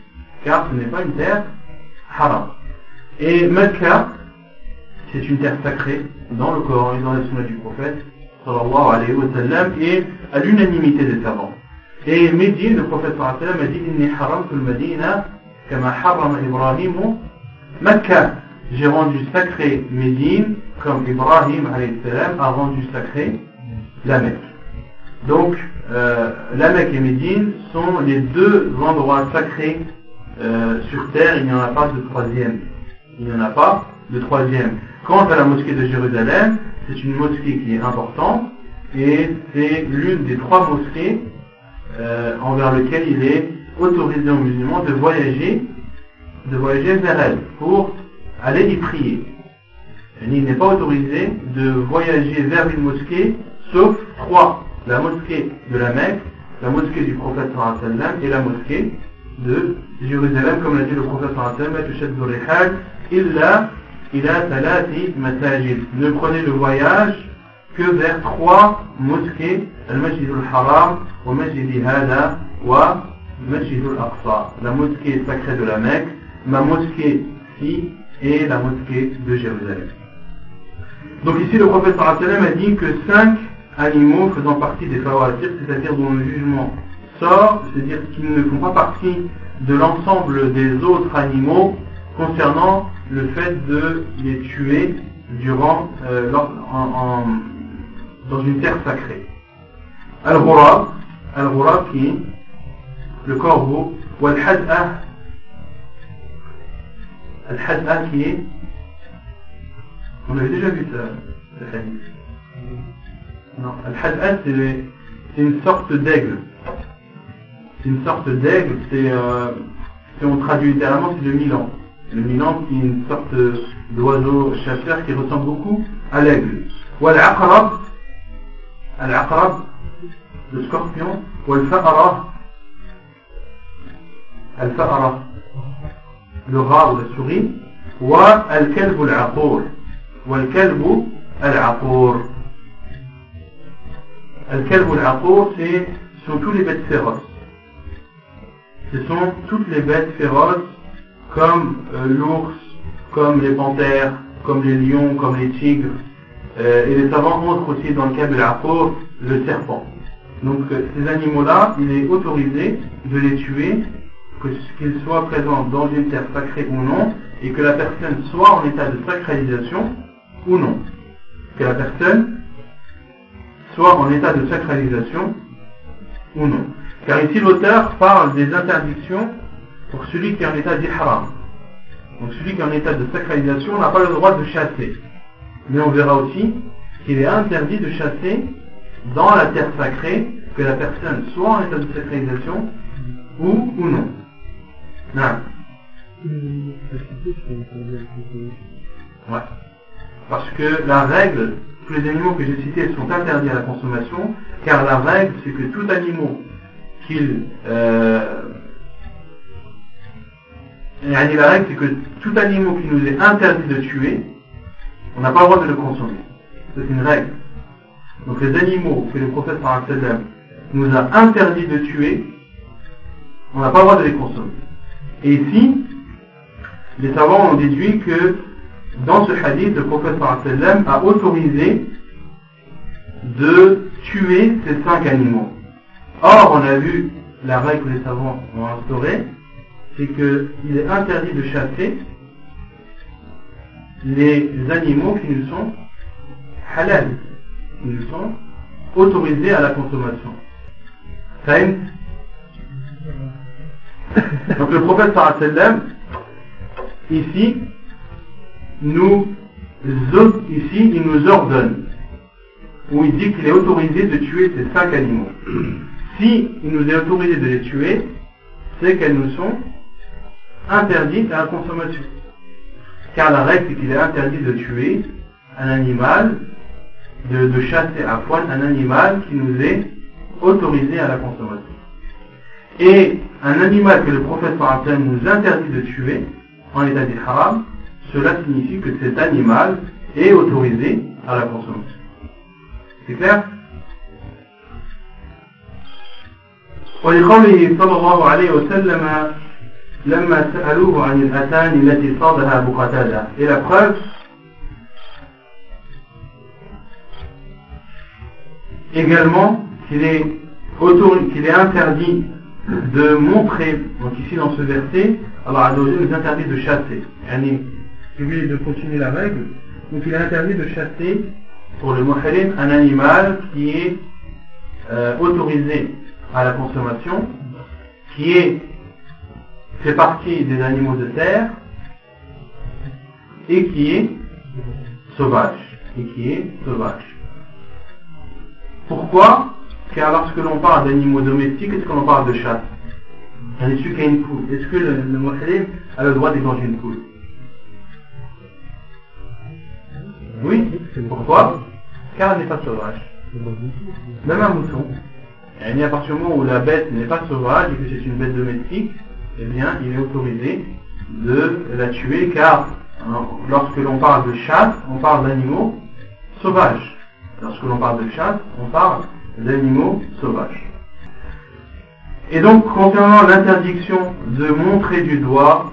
car ce n'est pas une terre haram. Et Mecca, c'est une terre sacrée dans le Coran et dans la sunna du prophète sallallahu alayhi wa sallam, et à l'unanimité des savants. Et Médine, le prophète sallallahu alayhi wa sallam a dit Inni haramtu al-Madina kama harrama Ibrahim Mecca. J'ai rendu sacré Médine comme Ibrahim alayhi salam a rendu sacré la Mecque. Donc la Mecque et Médine sont les deux endroits sacrés sur terre. Il n'y en a pas de troisième. Il n'y en a pas de troisième. Quant à la mosquée de Jérusalem, c'est une mosquée qui est importante et c'est l'une des trois mosquées envers lesquelles il est autorisé aux musulmans de voyager vers elle pour aller y prier. Il n'est pas autorisé de voyager vers une mosquée sauf trois: la mosquée de la Mecque, la mosquée du prophète sallallahu alayhi wa sallam et la mosquée de Jérusalem, comme l'a dit le prophète sallallahu alayhi wa sallam, illa ila thalathi masajid. Ne prenez le voyage que vers trois mosquées: al-Masjid al-Haram, wa Masjid Hada, wa Masjid al-Aqsa. La mosquée sacrée de la Mecque, ma mosquée ici et la mosquée de Jérusalem. Donc ici le prophète sallallahu alayhi wa sallam a dit que 5 animaux faisant partie des fawatir, c'est-à-dire dont le jugement sort, c'est-à-dire qu'ils ne font pas partie de l'ensemble des autres animaux concernant le fait de les tuer durant dans une terre sacrée. Al-Ghurab qui est le corbeau, ou Al-Had'a qui est, on avait déjà vu ce hadith. Non, Al-Had'a c'est une sorte d'aigle. C'est une sorte d'aigle, si on traduit littéralement, c'est le milan. Le milan qui est une sorte d'oiseau chasseur qui ressemble beaucoup à l'aigle. Ou Al-Aqrab, le scorpion, ou Al-Fa'ara, le rat ou la souris, ou Al-Kalb al-Aqur, ou Al-Kalb al-Aqur. Al-Kalb al-Aqur, ce sont tous les bêtes féroces. Ce sont toutes les bêtes féroces, comme l'ours, comme les panthères, comme les lions, comme les tigres. Et les savants montrent aussi dans le cas de l'Aqur, le serpent. Donc ces animaux-là, il est autorisé de les tuer, qu'ils soient présents dans une terre sacrée ou non, et que la personne soit en état de sacralisation ou non. Que la personne soit en état de sacralisation ou non. Car ici l'auteur parle des interdictions pour celui qui est en état d'ihram. Donc celui qui est en état de sacralisation n'a pas le droit de chasser. Mais on verra aussi qu'il est interdit de chasser dans la terre sacrée, que la personne soit en état de sacralisation ou non. Non. Ouais. Parce que la règle, tous les animaux que j'ai cités sont interdits à la consommation, car la règle c'est que tout animal la règle c'est que tout animal qui nous est interdit de tuer, on n'a pas le droit de le consommer. C'est une règle. Donc les animaux que le prophète sallallahu alayhi wa sallam nous a interdit de tuer, on n'a pas le droit de les consommer. Et ici, les savants ont déduit que dans ce hadith, le prophète sallallahu alayhi wa sallam a autorisé de tuer ces 5 animaux. Or, on a vu la règle que les savants ont instaurée, c'est qu'il est interdit de chasser les animaux qui nous sont halal, qui nous sont autorisés à la consommation. Donc le prophète sallallahu alayhi wa sallam, ici, il nous ordonne, où il dit qu'il est autorisé de tuer ces 5 animaux. Si il nous est autorisé de les tuer, c'est qu'elles nous sont interdites à la consommation. Car la règle c'est qu'il est interdit de tuer un animal, de chasser à poil un animal qui nous est autorisé à la consommation. Et un animal que le prophète sallallahu alayhi wa sallam nous interdit de tuer en état d'ihram, cela signifie que cet animal est autorisé à la consommation. C'est clair? ولقوله صلى الله عليه وسلم لما سألوه عن الأتان التي صادها أبو قتادة. Et la preuve également qu'il est interdit de montrer, donc ici dans ce verset, Allah Azza wa Jalla nous interdit de chasser. Si vous voulez de continuer la règle, donc il est interdit de chasser pour le muhrim un animal qui est autorisé à la consommation, qui fait partie des animaux de terre et qui est sauvage. Pourquoi? Car lorsque l'on parle d'animaux domestiques, est-ce que l'on parle de chasse? Est-ce qu'il y a une poule? Est-ce que le muhrim a le droit d'égorger une poule? Oui. Pourquoi? Car elle n'est pas sauvage. Même un mouton. Et à partir du moment où la bête n'est pas sauvage et que c'est une bête domestique, eh bien, il est autorisé de la tuer, car lorsque l'on parle de chasse, on parle d'animaux sauvages. Lorsque l'on parle de chasse, on parle d'animaux sauvages. Et donc, concernant l'interdiction de montrer du doigt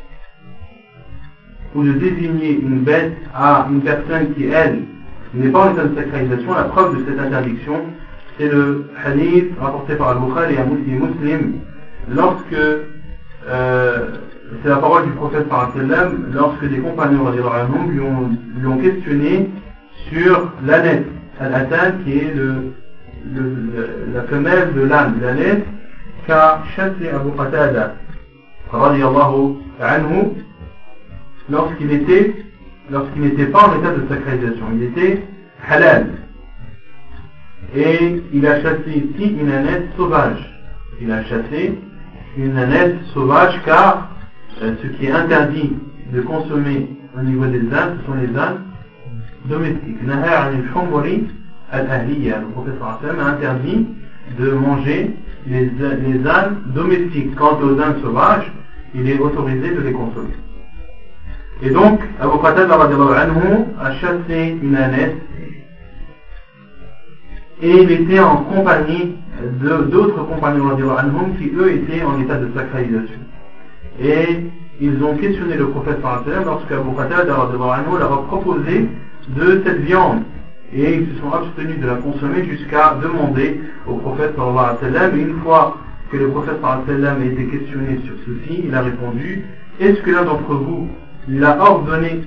ou de désigner une bête à une personne qui, elle, n'est pas en état de sacralisation, la preuve de cette interdiction, c'est le hadith rapporté par Al-Bukhari et Muslim, lorsque c'est la parole du prophète sallallahu alayhi wa sallam, lorsque des compagnons lui ont questionné sur l'ânesse, al-atan, qui est la femelle de l'âne, l'ânesse qu'a chassé Abu Qatada radiyallahu anhu lorsqu'il n'était pas en état de sacralisation, il était halal. Et il a chassé ici une ânesse sauvage. Car ce qui est interdit de consommer au niveau des ânes, ce sont les ânes domestiques. Naha anil humuri al-ahliya. Le prophète sallallahu alayhi wa sallam a interdit de manger les ânes domestiques. Quant aux ânes sauvages, il est autorisé de les consommer. Et donc, Abu Qatada radiyallahu anhu a chassé une ânesse et il était en compagnie d'autres compagnons radiyallahu anhum qui eux étaient en état de sacralisation. Et ils ont questionné le prophète sallallahu alayhi wa sallam lorsque Abu Qatada radiyallahu anhu leur a proposé de cette viande. Et ils se sont abstenus de la consommer jusqu'à demander au prophète sallallahu alayhi wa sallam. Et une fois que le prophète sallallahu alayhi wa sallam a été questionné sur ceci, il a répondu: est-ce que l'un d'entre vous a ordonné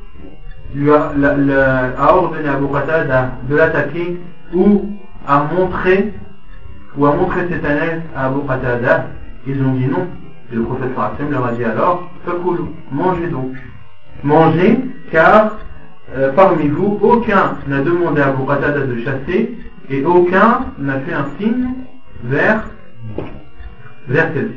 à Abu Qatada de l'attaquer ou à montrer cette ânesse à Abu Qatada? Ils ont dit non. Et le prophète sallallahu alayhi wa sallam leur a dit alors: fakulu, mangez donc. Mangez, car parmi vous, aucun n'a demandé à Abu Qatada de chasser et aucun n'a fait un signe vers celle-ci.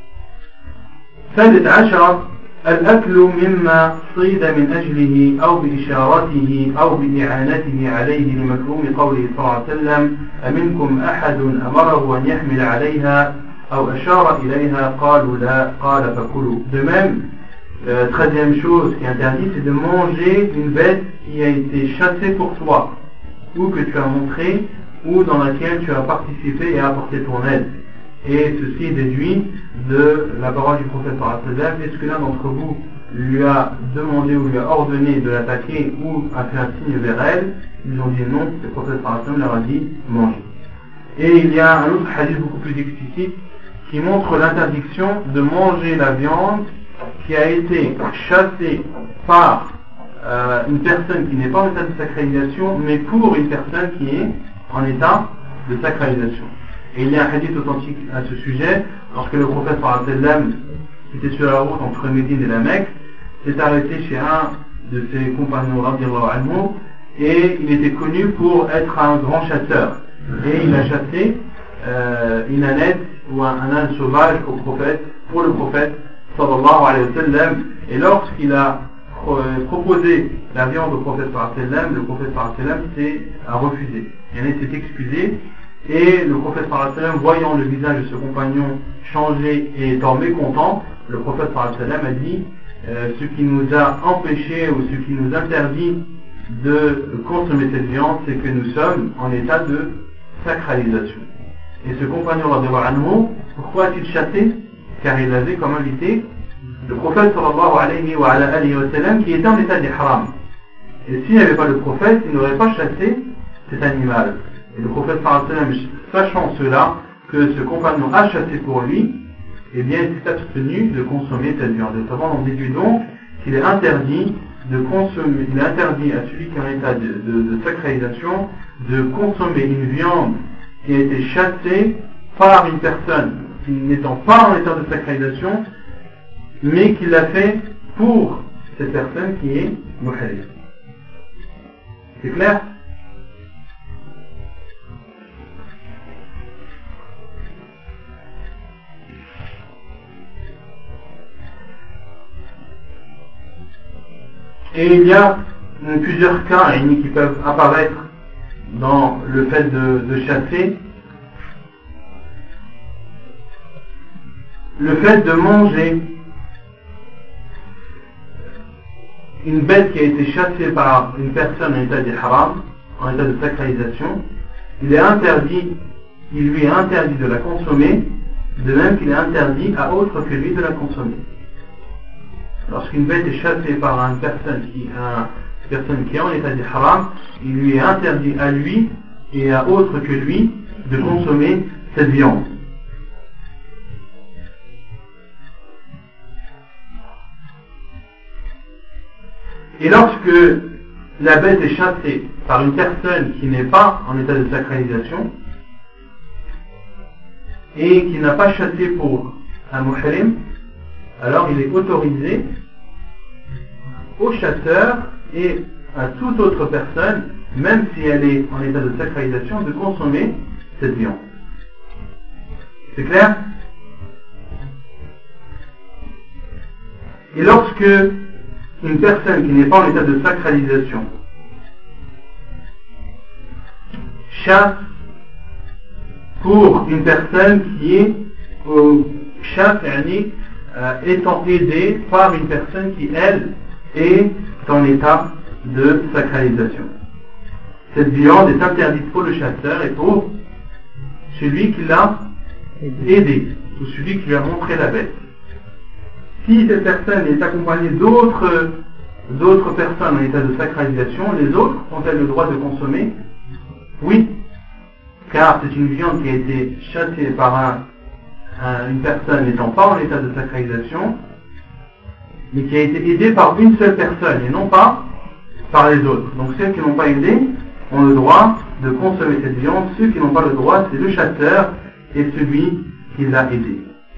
ثالث عشر الأكل مما صيد من أجله أو بإشارته أو بإعانته عليه لمفهوم قوله صلى الله عليه وسلم: أمنكم أحد أمره أن يحمل عليها أو أشار إليها قالوا لا قال فكلوا. De même, 13e chose qui est interdite, c'est de manger une bête qui a été chassée pour toi, ou que tu as montré, ou dans laquelle tu as participé et apporté ton aide. Et ceci est déduit de la parole du prophète sallallahu alayhi wa sallam. Est-ce que l'un d'entre vous lui a demandé ou lui a ordonné de l'attaquer ou a fait un signe vers elle? Ils ont dit non. Le prophète sallallahu alayhi wa sallam leur a dit manger. Et il y a un autre hadith beaucoup plus explicite qui montre l'interdiction de manger la viande qui a été chassée par une personne qui n'est pas en état de sacralisation, mais pour une personne qui est en état de sacralisation. Et il y a un hadith authentique à ce sujet, lorsque le prophète sallallahu alayhi wa sallam était sur la route entre Médine et la Mecque, s'est arrêté chez un de ses compagnons radiyallahu anhu, et il était connu pour être un grand chasseur. Et il a chassé une ânesse ou un âne sauvage pour le prophète sallallahu alayhi wa sallam. Et lorsqu'il a proposé la viande au prophète sallallahu alayhi wa sallam, le prophète sallallahu alayhi wa sallam a refusé. Il s'est excusé. Et le prophète sallallahu alayhi wa sallam, voyant le visage de ce compagnon changer et étant mécontent, le prophète sallallahu alayhi wa sallam a dit ce qui nous a empêché ou ce qui nous interdit de consommer cette viande, c'est que nous sommes en état de sacralisation. Et ce compagnon radiyallahu anhu, pourquoi a-t-il chassé? car il avait comme invité le prophète sallallahu alayhi wa sallam qui était en état d'ihram. Et s'il n'y avait pas le prophète, il n'aurait pas chassé cet animal. Et le prophète sallallahu alayhi wa sallam, sachant cela, que ce compagnon a chassé pour lui, eh bien il s'est abstenu de consommer cette viande. Et savant, on déduit donc qu'il est interdit de consommer, il est interdit à celui qui est en état de sacralisation de consommer une viande qui a été chassée par une personne qui n'étant pas en état de sacralisation, mais qui l'a fait pour cette personne qui est muhrim. C'est clair? Et il y a plusieurs cas qui peuvent apparaître dans le fait de chasser. Le fait de manger une bête qui a été chassée par une personne en état d'ihram, en état de sacralisation, il lui est interdit de la consommer, de même qu'il est interdit à autre que lui de la consommer. Lorsqu'une bête est chassée par une personne qui est en état d'ihram, il lui est interdit à lui et à autre que lui de consommer cette viande. Et lorsque la bête est chassée par une personne qui n'est pas en état de sacralisation et qui n'a pas chassé pour un muhrim, alors il est autorisé au chasseur et à toute autre personne, même si elle est en état de sacralisation, de consommer cette viande. C'est clair? Et lorsque une personne qui n'est pas en état de sacralisation chasse pour une personne qui est étant aidée par une personne qui, elle, est en état de sacralisation. Cette viande est interdite pour le chasseur et pour celui qui l'a aidé, ou celui qui lui a montré la bête. Si cette personne est accompagnée d'autres personnes en état de sacralisation, les autres ont-elles le droit de consommer? Oui, car c'est une viande qui a été chassée par une personne n'étant pas en état de sacralisation, mais qui a été aidée par une seule personne et non pas par les autres. Donc celles qui n'ont pas aidé ont le droit de consommer cette viande. Ceux qui n'ont pas le droit, c'est le chasseur et celui qui l'a aidé.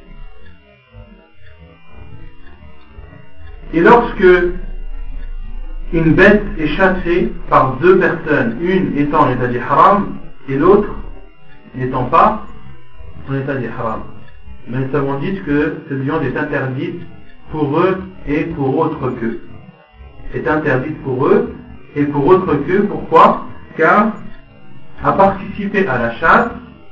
Et lorsque une bête est chassée par deux personnes, une étant en état d'ihram et l'autre n'étant pas en état d'ihram, mais nous avons dit que cette viande est interdite pour eux et pour autres qu'eux. Est interdite pour eux et pour autres qu'eux. Pourquoi? Car à participer à la chasse,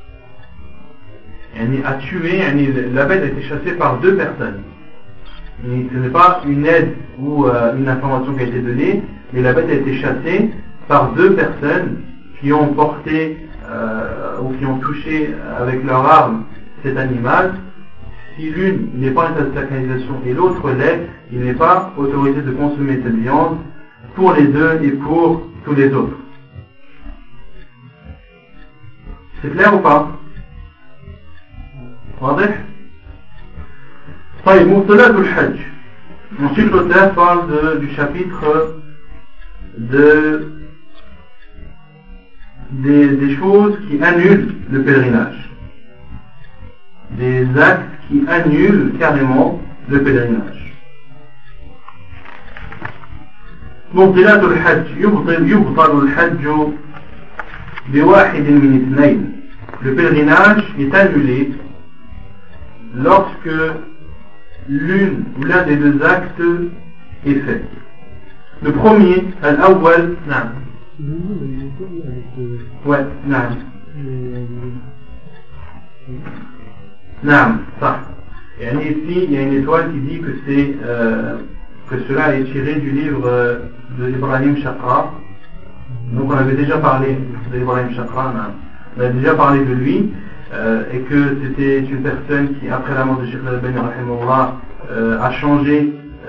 à tuer, la bête a été chassée par deux personnes. Et ce n'est pas une aide ou une information qui a été donnée, mais la bête a été chassée par deux personnes qui ont porté ou qui ont touché avec leur arme cet animal. Si l'une n'est pas en état de sacralisation et l'autre l'est, il n'est pas autorisé de consommer cette viande pour les deux et pour tous les autres. C'est clair ou pas? واضح؟ طيب مبطلات الحج. Ensuite l'auteur parle du chapitre des choses qui annulent le pèlerinage, des actes qui annulent carrément le pèlerinage. مبطلات الحج يبطل الحج بواحد من اثنين. Le pèlerinage est annulé lorsque l'une ou l'un des deux actes est fait. Le premier, al-awwal, نعم. Ouais, نعم. نعم, صح. Et ici, il y a une étoile qui dit que cela est tiré du livre de Ibrahim Chakra. Donc on avait déjà parlé de Ibrahim Chakra, on avait déjà parlé de lui. et que c'était une personne qui, après la mort de Cheikh Al-Albani rahimahullah, a changé,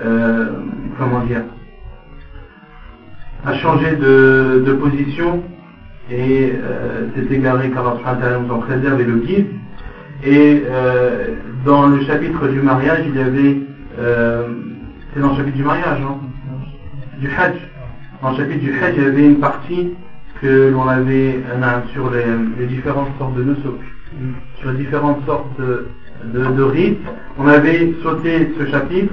a changé de position et s'est égaré, qu'Allah subhanahu wa ta'ala nous en préserve et le guide. Et dans le chapitre du mariage, il y avait, c'est dans le chapitre du mariage, non? Du Hajj. Dans le chapitre du Hajj, il y avait une partie que l'on avait sur les différentes sortes de nusuk, sur les différentes sortes de rites. On avait sauté ce chapitre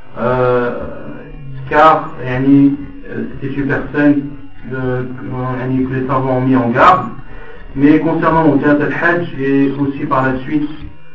car c'était une personne que les savants ont mis en garde. Mais concernant le Jihad al-Hajj et aussi par la suite,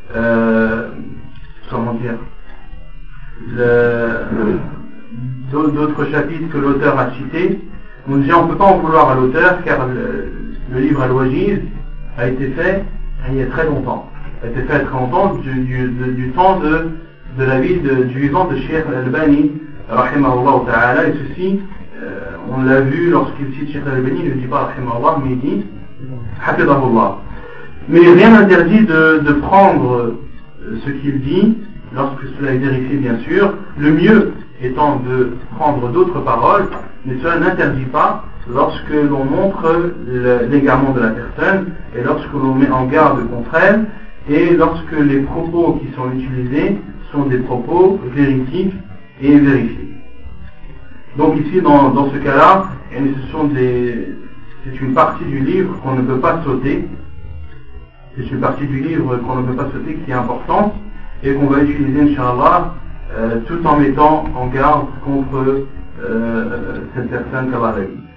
d'autres chapitres que l'auteur a cités, on ne peut pas en vouloir à l'auteur car le livre Al-Wajiz a été fait il y a très longtemps. A été fait très longtemps du temps de la vie du vivant de Cheikh Al-Albani rahimahullah ta'ala, et ceci on l'a vu lorsqu'il cite Cheikh Al-Albani, il ne dit pas rahimahullah mais il dit hafidahullah. Mais rien n'interdit de prendre ce qu'il dit lorsque cela est vérifié, bien sûr. Le mieux étant de prendre d'autres paroles, mais cela n'interdit pas lorsque l'on montre l'égarement de la personne et lorsque l'on met en garde contre elle et lorsque les propos qui sont utilisés sont des propos véridiques et vérifiés. Donc ici, dans ce cas-là, c'est une partie du livre qu'on ne peut pas sauter. C'est une partie du livre qu'on ne peut pas sauter qui est importante et qu'on va utiliser, Inch'Allah, tout en mettant en garde contre cette personne qu'Allah a dit.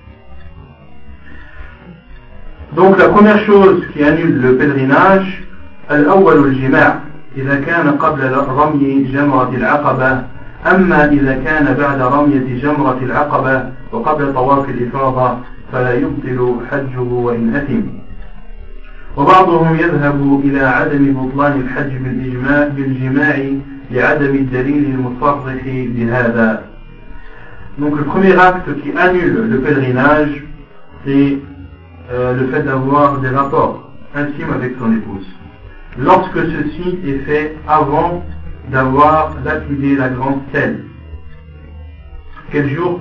Donc la première chose qui annule le pèlerinage, الأول الجماع إذا كان قبل رمي جمرة العقبة، أما إذا كان بعد رمية جمرة العقبة وقبل طواف الإفاضة فلا يبطل حجه وإن أثم. وبعضهم يذهب إلى عدم بطلان الحج بالجماع لعدم الدليل المصرح بهذا. Donc le premier acte qui annule le pèlerinage, c'est le fait d'avoir des rapports intimes avec son épouse. Lorsque ceci est fait avant d'avoir lapidé la grande stèle. Quel jour?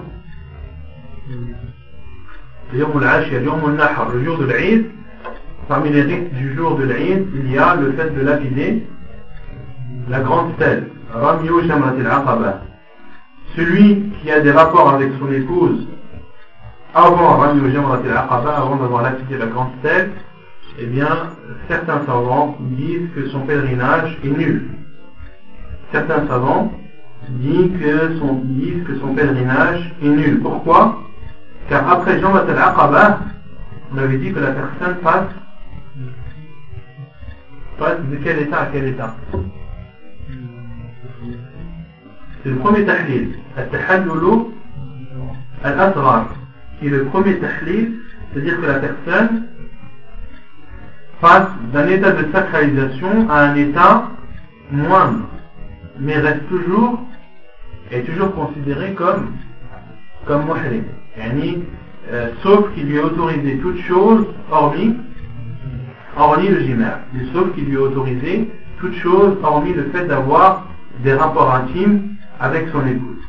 Le jour de l'Aïd. Parmi les rites du jour de l'Aïd, il y a le fait de lapider la grande stèle. Ramyu Jamrat al-Aqaba. Celui qui a des rapports avec son épouse avant Ramyu Jamrat al-Aqaba, avant d'avoir lapidé la grande stèle, eh bien, certains savants disent que son pèlerinage est nul. Certains savants disent que son pèlerinage est nul. Pourquoi? Car après Jamrat al-Aqaba, on avait dit que la personne passe de quel état à quel état? C'est le premier tahlil, al-tahallulu al-asrar, qui est le premier tahlil, c'est-à-dire que la personne passe d'un état de sacralisation à un état moindre, mais reste toujours considéré comme muhrim, sauf qu'il lui est autorisé toute chose hormis le jima', sauf qu'il lui est autorisé toute chose hormis le fait d'avoir des rapports intimes avec son épouse.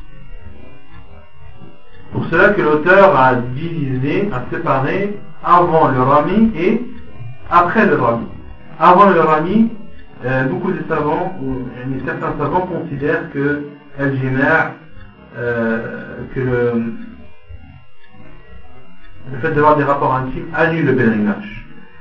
Pour cela que l'auteur a divisé, a séparé avant le rami et après le rami. Avant le rami, beaucoup de savants, certains savants considèrent que al-jima', que le fait d'avoir des rapports intimes annule le pèlerinage.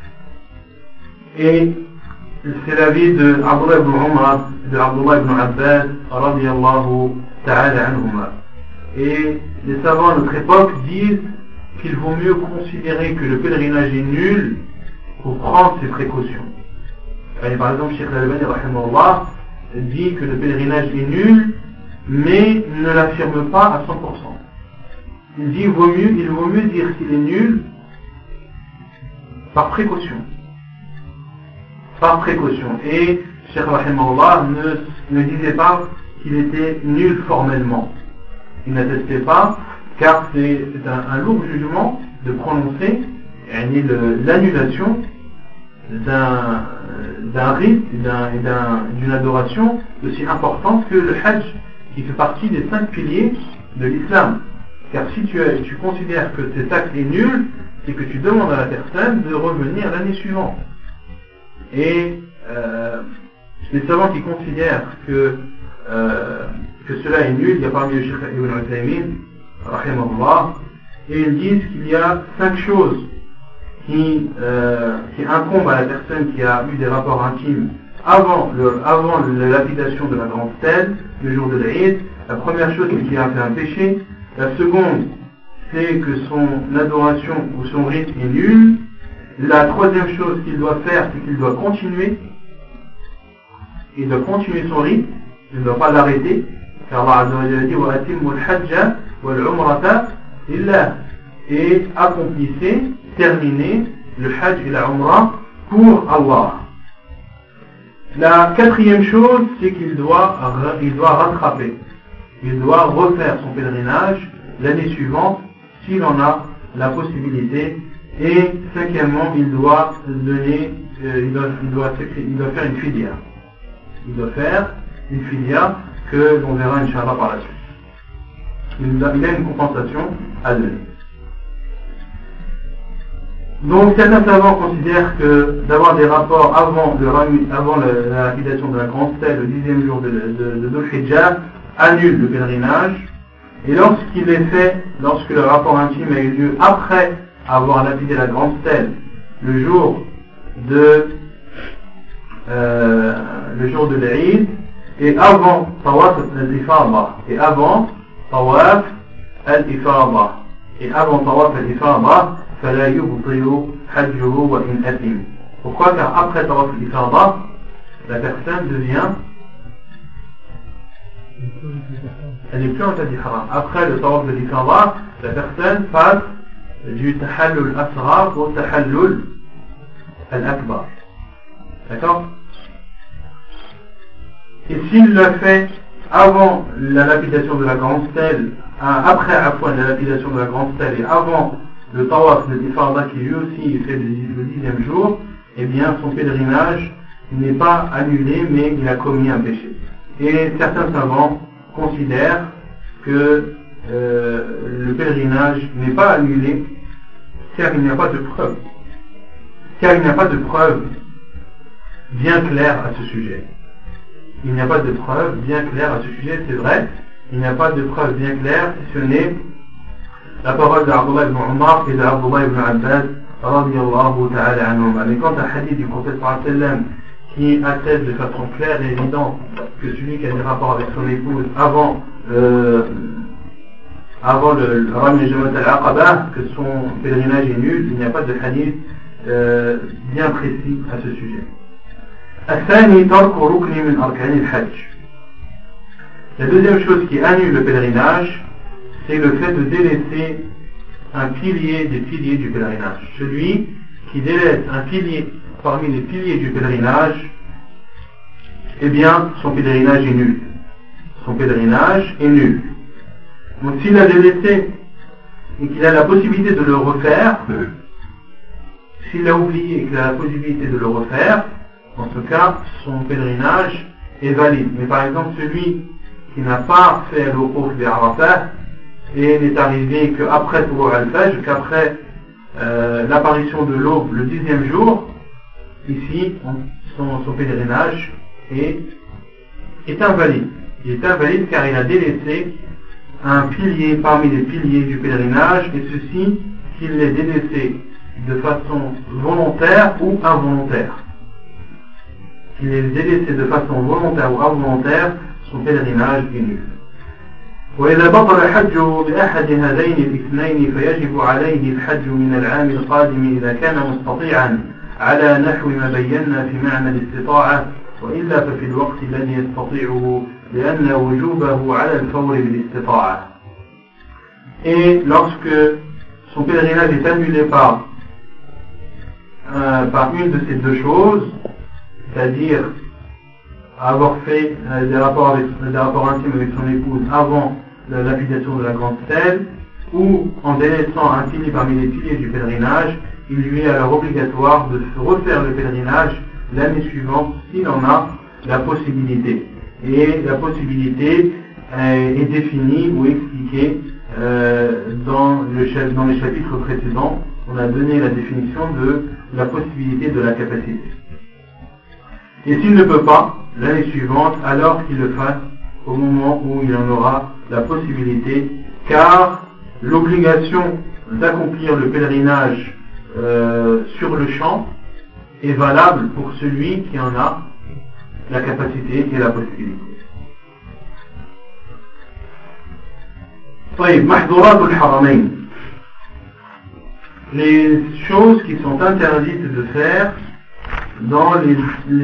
Et c'est l'avis de Abdullah ibn Umar, de Abdullah ibn Abbas, radiyallahu ta'ala anhuma. Et les savants à notre époque disent qu'il vaut mieux considérer que le pèlerinage est nul pour prendre ses précautions. Par exemple, Cheikh Al-Albani rahimahullah dit que le pèlerinage est nul, mais ne l'affirme pas à 100%. Il dit il vaut mieux dire qu'il est nul par précaution. Par précaution. Et Cheikh rahimahullah ne disait pas qu'il était nul formellement. Il n'attestait pas, car c'est un lourd jugement de prononcer l'annulation d'un rite et d'une adoration aussi importante que le Hajj, qui fait partie des 5 piliers de l'islam. Car si tu considères que cet acte est nul, c'est que tu demandes à la personne de revenir l'année suivante. Et les savants qui considèrent que cela est nul, il y a parmi le Cheikh Ibn Uthaymin, rahimahullah, et ils disent qu'il y a 5 choses qui incombent à la personne qui a eu des rapports intimes avant la lapidation de la grande stèle, le jour de l'Aïd. La première chose, c'est qu'il a fait un péché. La seconde, c'est que son adoration ou son rite est nul. La troisième chose qu'il doit faire, c'est qu'il doit continuer. Il doit continuer son rite, il ne doit pas l'arrêter. Car Allah Azza wa Jalla dit wa atimmu al-hajja wal umrata lillah, et accomplissez, terminez le hajj et la umrah pour Allah. La quatrième chose, c'est qu'il doit rattraper. Il doit refaire son pèlerinage l'année suivante s'il en a la possibilité. Et cinquièmement, il doit faire une fidya. Il doit faire une fidya que l'on verra Inch'Allah par la suite. Il a une compensation à donner. Donc certains savants considèrent que d'avoir des rapports avant la lapidation de la grande stèle, le 10e jour de Dhul Hijjah, annule le pèlerinage, et lorsqu'il est fait, lorsque le rapport intime a eu lieu après avoir lapidé la grande stèle, le jour de l'Aïd, et avant Tawaf al-Ifada, et avant Tawaf al-Ifada, فلا يبطل حجه وإن أثم. Pourquoi? Car après Tawaf al-Ifada, la personne devient, elle n'est plus en état d'ihram. Après le Tawaf al-Ifada, la personne passe du Tahallul Asghar au Tahallul al-Akbar. D'accord? Et s'il l'a fait avant la lapidation de la grande stèle, après la lapidation de la grande stèle et avant le tawaf de l'Ifada qui lui aussi est fait le 10e jour, eh bien son pèlerinage n'est pas annulé, mais il a commis un péché. Et certains savants considèrent que le pèlerinage n'est pas annulé car il n'y a pas de preuve. Car il n'y a pas de preuve bien claire à ce sujet. Il n'y a pas de preuve bien claire à ce sujet, c'est vrai. Il n'y a pas de preuve bien claire si ce n'est la parole d'Abdullah ibn Umar et d'Abdullah ibn Abbas radiyallahu ta'ala anhum. Mais quant à hadith du prophète sallam qui atteste de façon claire et évidente que celui qui a des rapports avec son épouse avant le Rami Jamat al-Aqaba, que son pèlerinage est nul, il n'y a pas de hadith bien précis à ce sujet. الثاني ترك ركن من أركان الحج. La deuxième chose qui annule le pèlerinage, c'est le fait de délaisser un pilier des piliers du pèlerinage. Celui qui délaisse un pilier parmi les piliers du pèlerinage, eh bien, son pèlerinage est nul. Son pèlerinage est nul. Donc s'il a délaissé et qu'il a la possibilité de le refaire, s'il l'a oublié et qu'il a la possibilité de le refaire, dans ce cas, son pèlerinage est valide. Mais par exemple, celui qui n'a pas fait le Wouqouf bi Arafah et n'est arrivé qu'après Tulu' al-Fajr, qu'après l'apparition de l'aube le 10e jour, ici, son pèlerinage est invalide. Il est invalide car il a délaissé un pilier parmi les piliers du pèlerinage, et ceci qu'il l'ait délaissé de façon volontaire ou involontaire. Qu'il l'ait délaissé de façon volontaire ou involontaire, son pèlerinage est nul. وإذا بطل الحج بأحد هذين الاثنين فيجب عليه الحج من العام القادم إذا كان مستطيعا على نحو ما بينا في معنى الاستطاعة، وإلا ففي الوقت الذي يستطيعه لأن وجوبه على الفور بالاستطاعة. Et lorsque son pèlerinage est annulé par une de ces deux choses, c'est-à-dire avoir fait des rapports intimes avec son épouse avant la lapidation de la grande stèle, ou en délaissant un pilier parmi les piliers du pèlerinage, il lui est alors obligatoire de refaire le pèlerinage l'année suivante s'il en a la possibilité. Et la possibilité est définie ou expliquée dans les chapitres précédents. On a donné la définition de la possibilité de la capacité. Et s'il ne peut pas, l'année suivante, alors qu'il le fasse au moment où il en aura la possibilité, car l'obligation d'accomplir le pèlerinage sur le champ est valable pour celui qui en a la capacité et la possibilité. طيب محظورات الحرمين, les choses qui sont interdites de faire dans les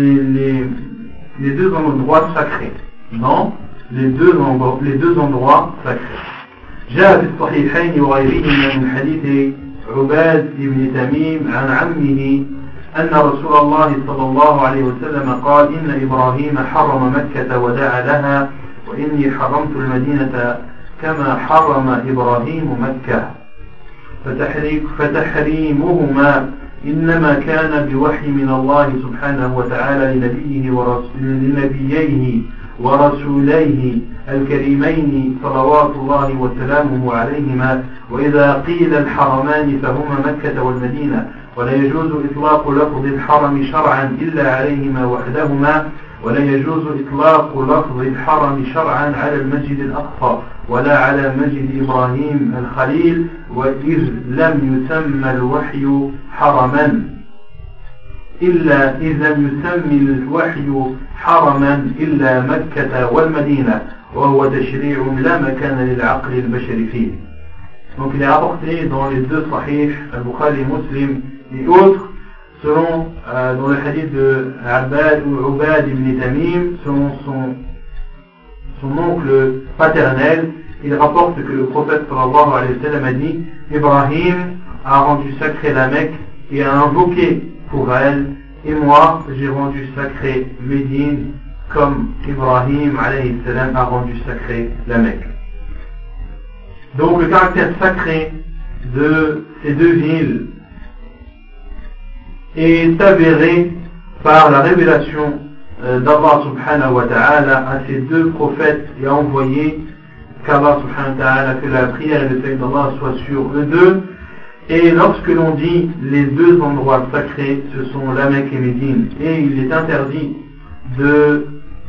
deux endroits sacrés, dans les deux endroits sacrés. جاء في الصحيحين وغيرهما من حديث عباد بن تميم عن عمه أن رسول الله صلى الله عليه وسلم قال إن إبراهيم حرم مكة ودعا لها وإني حرمت المدينة كما حرم إبراهيم مكة فتحريمهما إنما كان بوحي من الله سبحانه وتعالى لنبييه ورسوليه الكريمين صلوات الله وسلامه عليهما. وإذا قيل الحرمان فهما مكة والمدينة، ولا يجوز إطلاق لفظ الحرم شرعا إلا عليهما وحدهما، ولا يجوز إطلاق لفظ الحرم شرعا على المسجد الأقصى ولا على مسجد إبراهيم الخليل، وإذ لم يسمى الوحي حرما إلا مكة والمدينة، وهو تشريع لا مكان للعقل البشري فيه. Donc il est rapporté dans les deux sahih, Al-Bukhari et Muslim et autres, selon dans le hadith de Ubad ibn Tamim, selon son oncle paternel, il rapporte que le prophète sallallahu alayhi wa sallam a dit: Ibrahim a rendu sacré la Mecque et a invoqué pour elle, et moi j'ai rendu sacré Médine comme Ibrahim alayhi salam a rendu sacré la Mecque. Donc le caractère sacré de ces deux villes est avéré par la révélation d'Allah subhanahu wa ta'ala à ces deux prophètes et a envoyé qu'Allah subhanahu wa ta'ala, que la prière et le salut d'Allah soient sur eux deux. Et lorsque l'on dit les deux endroits sacrés, ce sont la Mecque et Médine, et il est interdit de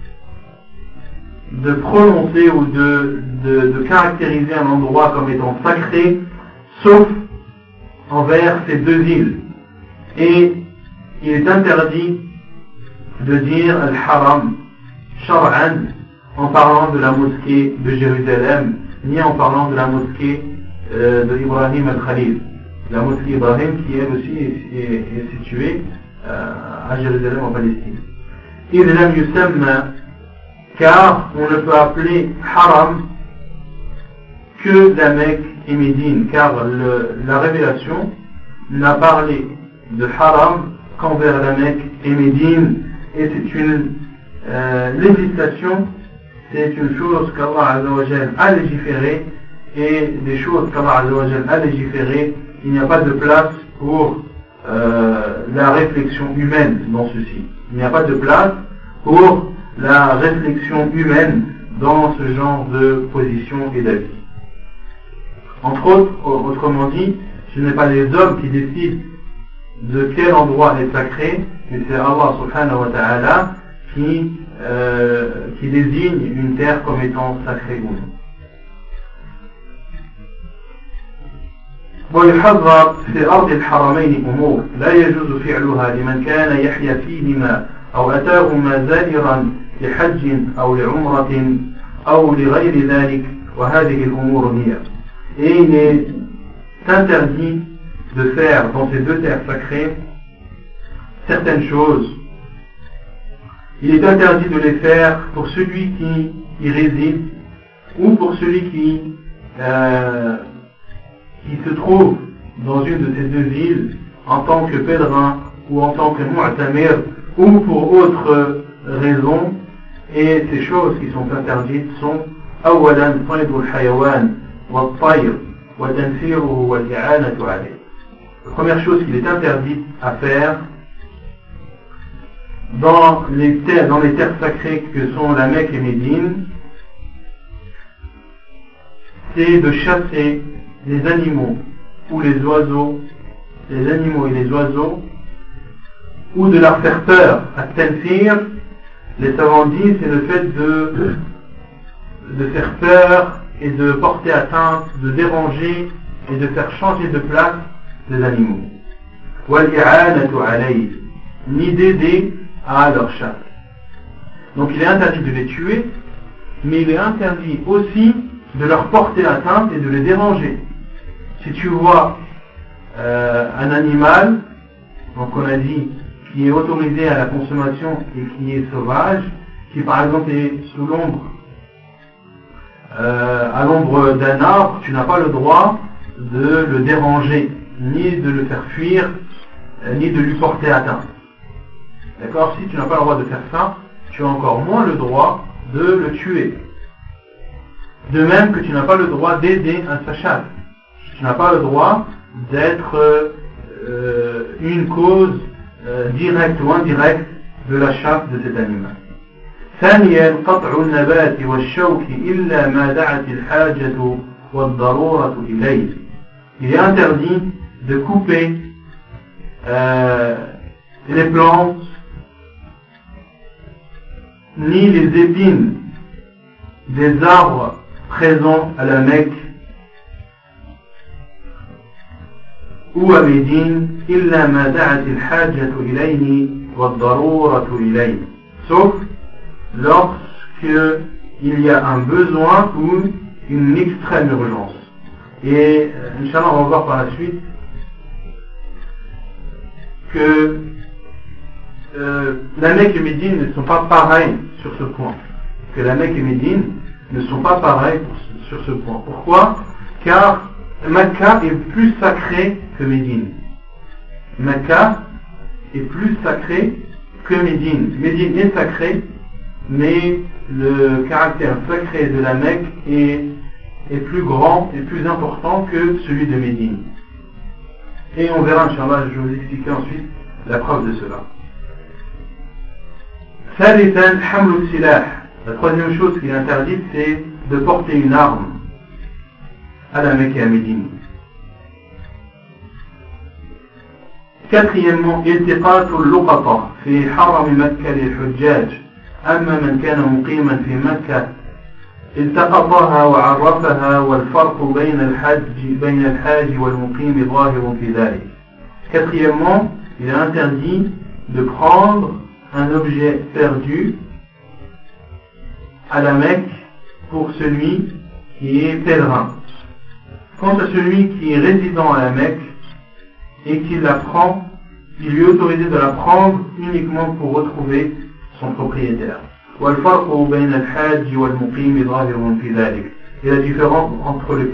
prononcer ou de caractériser un endroit comme étant sacré, sauf envers ces deux villes. Et il est interdit de dire Al-Haram Shar'an en parlant de la mosquée de Jérusalem, ni en parlant de la mosquée de Ibrahim al-Khalil. La mosquée Ibrahim qui elle aussi est située à Jérusalem en Palestine. إذ لم يسمى, car on ne peut appeler Haram que la Mecque et Médine, car la révélation n'a parlé de Haram qu'envers la Mecque et Médine, et c'est une législation, c'est une chose qu'Allah Azza wa Jal a légiféré, et des choses qu'Allah Azza wa Jal a légiféré, il n'y a pas de place pour la réflexion humaine dans ceci. Il n'y a pas de place pour la réflexion humaine dans ce genre de position et d'avis. Entre autres, autrement dit, ce n'est pas les hommes qui décident de quel endroit est sacré, mais c'est Allah subhanahu wa ta'ala qui désigne une terre comme étant sacrée ou non. ويحذر في أرض الحرمين أمور لا يجوز فعلها لمن كان يحيا فيهما أو أتاهما زائرا لحج أو لعمرة أو لغير ذلك وهذه الأمور هي. Et il est interdit de faire dans ces deux terres sacrées certaines choses. Il est interdit de les faire pour celui qui y réside ou pour celui qui se trouve dans une de ces deux villes en tant que pèlerin ou en tant que mu'tamir ou pour autre raison. Et ces choses qui sont interdites sont أولا صيد الحيوان والطير وتنفيره والإعانة عليه. La première chose qu'il est interdit à faire dans les terres sacrées que sont la Mecque et Médine, c'est de chasser les animaux ou les oiseaux, les animaux et les oiseaux, ou de leur faire peur. At-tanfir, les savants disent, c'est le fait de faire peur et de porter atteinte, de déranger et de faire changer de place les animaux. Wal-i'anatu alayhi, ni d'aider à leur chasse. Donc il est interdit de les tuer, mais il est interdit aussi de leur porter atteinte et de les déranger. Si tu vois un animal, donc on a dit, qui est autorisé à la consommation et qui est sauvage, qui par exemple est sous l'ombre, à l'ombre d'un arbre, tu n'as pas le droit de le déranger, ni de le faire fuir, ni de lui porter atteinte. D'accord? Si tu n'as pas le droit de faire ça, tu as encore moins le droit de le tuer. De même que tu n'as pas le droit d'aider à sa chasse. Tu n'as pas le droit d'être une cause directe ou indirecte de la chasse de cet animal. ثانيا قطع النبات والشوك إلا ما دعت الحاجة والضرورة إليه. Il est interdit de couper les plantes ni les épines des arbres présents à la Mecque ou à Médine, إلا ما دعت الحاجة إليه والضرورة إليه, sauf lorsqu'il y a un besoin ou une extrême urgence. Et Inch'Allah, on va voir par la suite que la Mecque et Médine ne sont pas pareils sur ce point. Que la Mecque et Médine ne sont pas pareils sur ce point. Pourquoi? Car Mecca est plus sacré que Médine. Mecca est plus sacré que Médine. Médine est sacré, mais le caractère sacré de la Mecque est plus grand et plus important que celui de Médine. Et on verra, Inch'Allah, je vais vous expliquer ensuite la preuve de cela. ثالثا حمل السلاح. La troisième chose qui est interdite, c'est de porter une arme à la Mecque et à Médine. Quatrièmement, التقاط اللقطة في حرم مكة للحجاج. أما من كان مقيما في مكة التقطها وعرفها والفرق بين الحاج والمقيم ظاهر في ذلك. Quatrièmement, il est interdit de prendre un objet perdu à la Mecque pour celui qui est pèlerin. Quant à celui qui est résident à la Mecque et qui la prend, il lui est autorisé de la prendre uniquement pour retrouver son propriétaire. وَالْفَرْقُ بَيْنَ الْحَاجِّ وَالْمُقِيمِ ظَاهِرٌ فِي ذَلِكَ. Et la différence entre le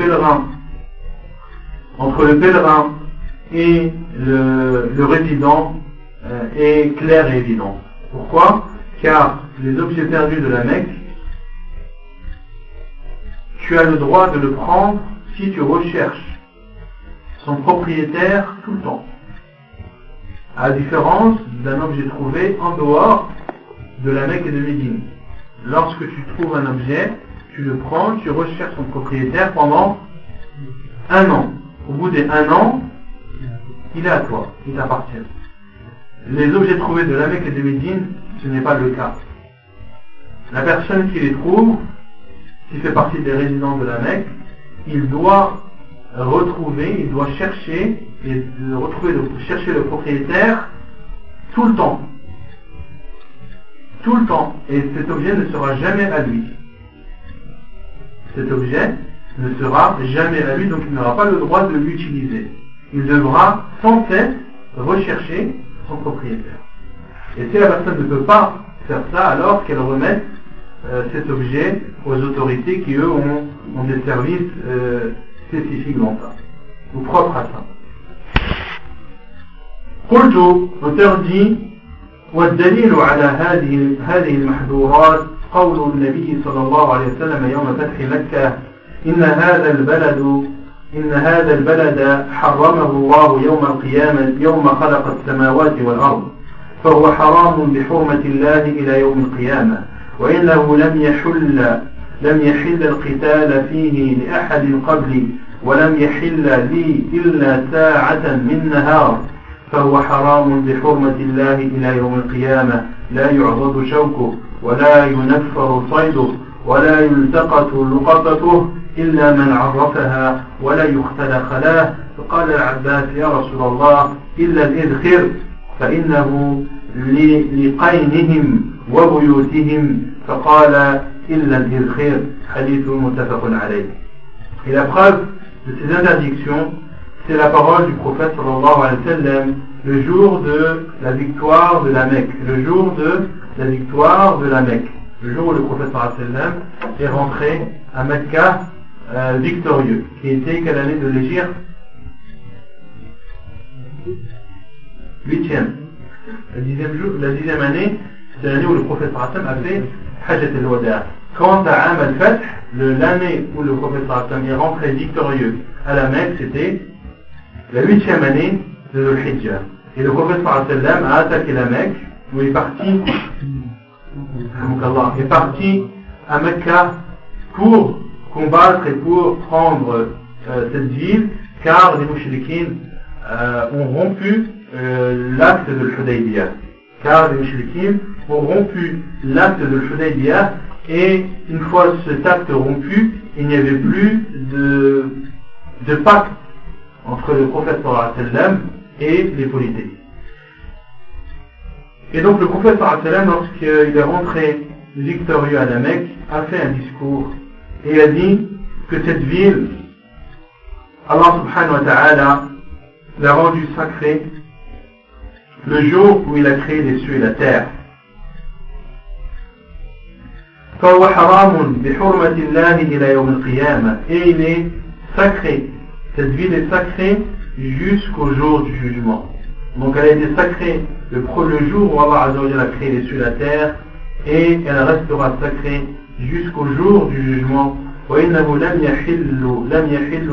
pèlerin et le résident est claire et évidente. Pourquoi? Car les objets perdus de la Mecque, tu as le droit de le prendre si tu recherches son propriétaire tout le temps. À la différence d'un objet trouvé en dehors de la Mecque et de Médine. Lorsque tu trouves un objet, tu le prends, tu recherches son propriétaire pendant 1 an. Au bout des 1 an, il est à toi, il t'appartient. Les objets trouvés de la Mecque et de Médine, ce n'est pas le cas. La personne qui les trouve, qui fait partie des résidents de la Mecque, il doit retrouver, il doit chercher chercher le propriétaire tout le temps. Tout le temps. Et cet objet ne sera jamais à lui. Cet objet ne sera jamais à lui, donc il n'aura pas le droit de l'utiliser. Il devra sans cesse rechercher son propriétaire. Et si la personne ne peut pas faire ça, alors qu'elle remette cet objet aux autorités qui, eux, ont des services spécifiques dans ça, ou propres à ça. قلت, auteur dit, والدليل على هذه المحظورات قول النبي صلى الله عليه وسلم يوم فتح مكة إن إن هذا البلد حرمه الله يوم القيامة يوم خلق السماوات والأرض فهو حرام بحرمة الله إلى يوم القيامة وإنه لم يحل القتال فيه لأحد قبلي ولم يحل لي إلا ساعة من نهار فهو حرام بحرمة الله إلى يوم القيامة لا يعضد شوكه ولا ينفر صيده ولا يلتقط لقطته إلا من عرفها ولا يختل خلاه فقال العباس يا رسول الله إلا الإذخر فإنه لقينهم وبيوتهم فقال إلا الإذخر حديث متفق عليه. Et la preuve de ces interdictions, c'est la parole du prophète sallallahu alayhi wa sallam le jour de la victoire de la Mecque, le jour de la victoire de la Mecque, le jour où le prophète sallallahu alayhi wa sallam est rentré à Mecca victorieux, qui était quelle année de l'Hégire? 8e. La 10e année, c'est l'année où le prophète sallallahu alayhi wa sallam a fait Hajjat al-Wada'. Quant à Am al-Fath, l'année où le prophète sallallahu alayhi wa sallam est rentré victorieux à la Mecque, c'était la 8e année de l'Hijjah. Et le prophète sallallahu alayhi wa sallam a attaqué la Mecque, où il est parti à Mecca pour combattre et pour prendre cette ville, car les mouchriquins ont rompu l'acte de l'Hudaybiyah. Car les mouchriquins ont rompu l'acte de l'Hudaybiyah, et une fois cet acte rompu, il n'y avait plus de pacte entre le prophète sallallahu alayhi wa sallam et les polythéistes. Et donc le prophète sallallahu alayhi wa sallam, lorsqu'il est rentré victorieux à la Mecque, a fait un discours et a dit que cette ville, Allah subhanahu wa ta'ala l'a rendue sacrée le jour où il a créé les cieux et la terre. فهو حرام بحرمة الله إلى يوم القيامة. Et il est sacré, cette ville est sacrée jusqu'au jour du jugement. Donc elle a été sacrée le jour où Allah Azza wa Jalla a créé les cieux et la terre, et elle restera sacrée jusqu'au jour du jugement. وإنه لم يحل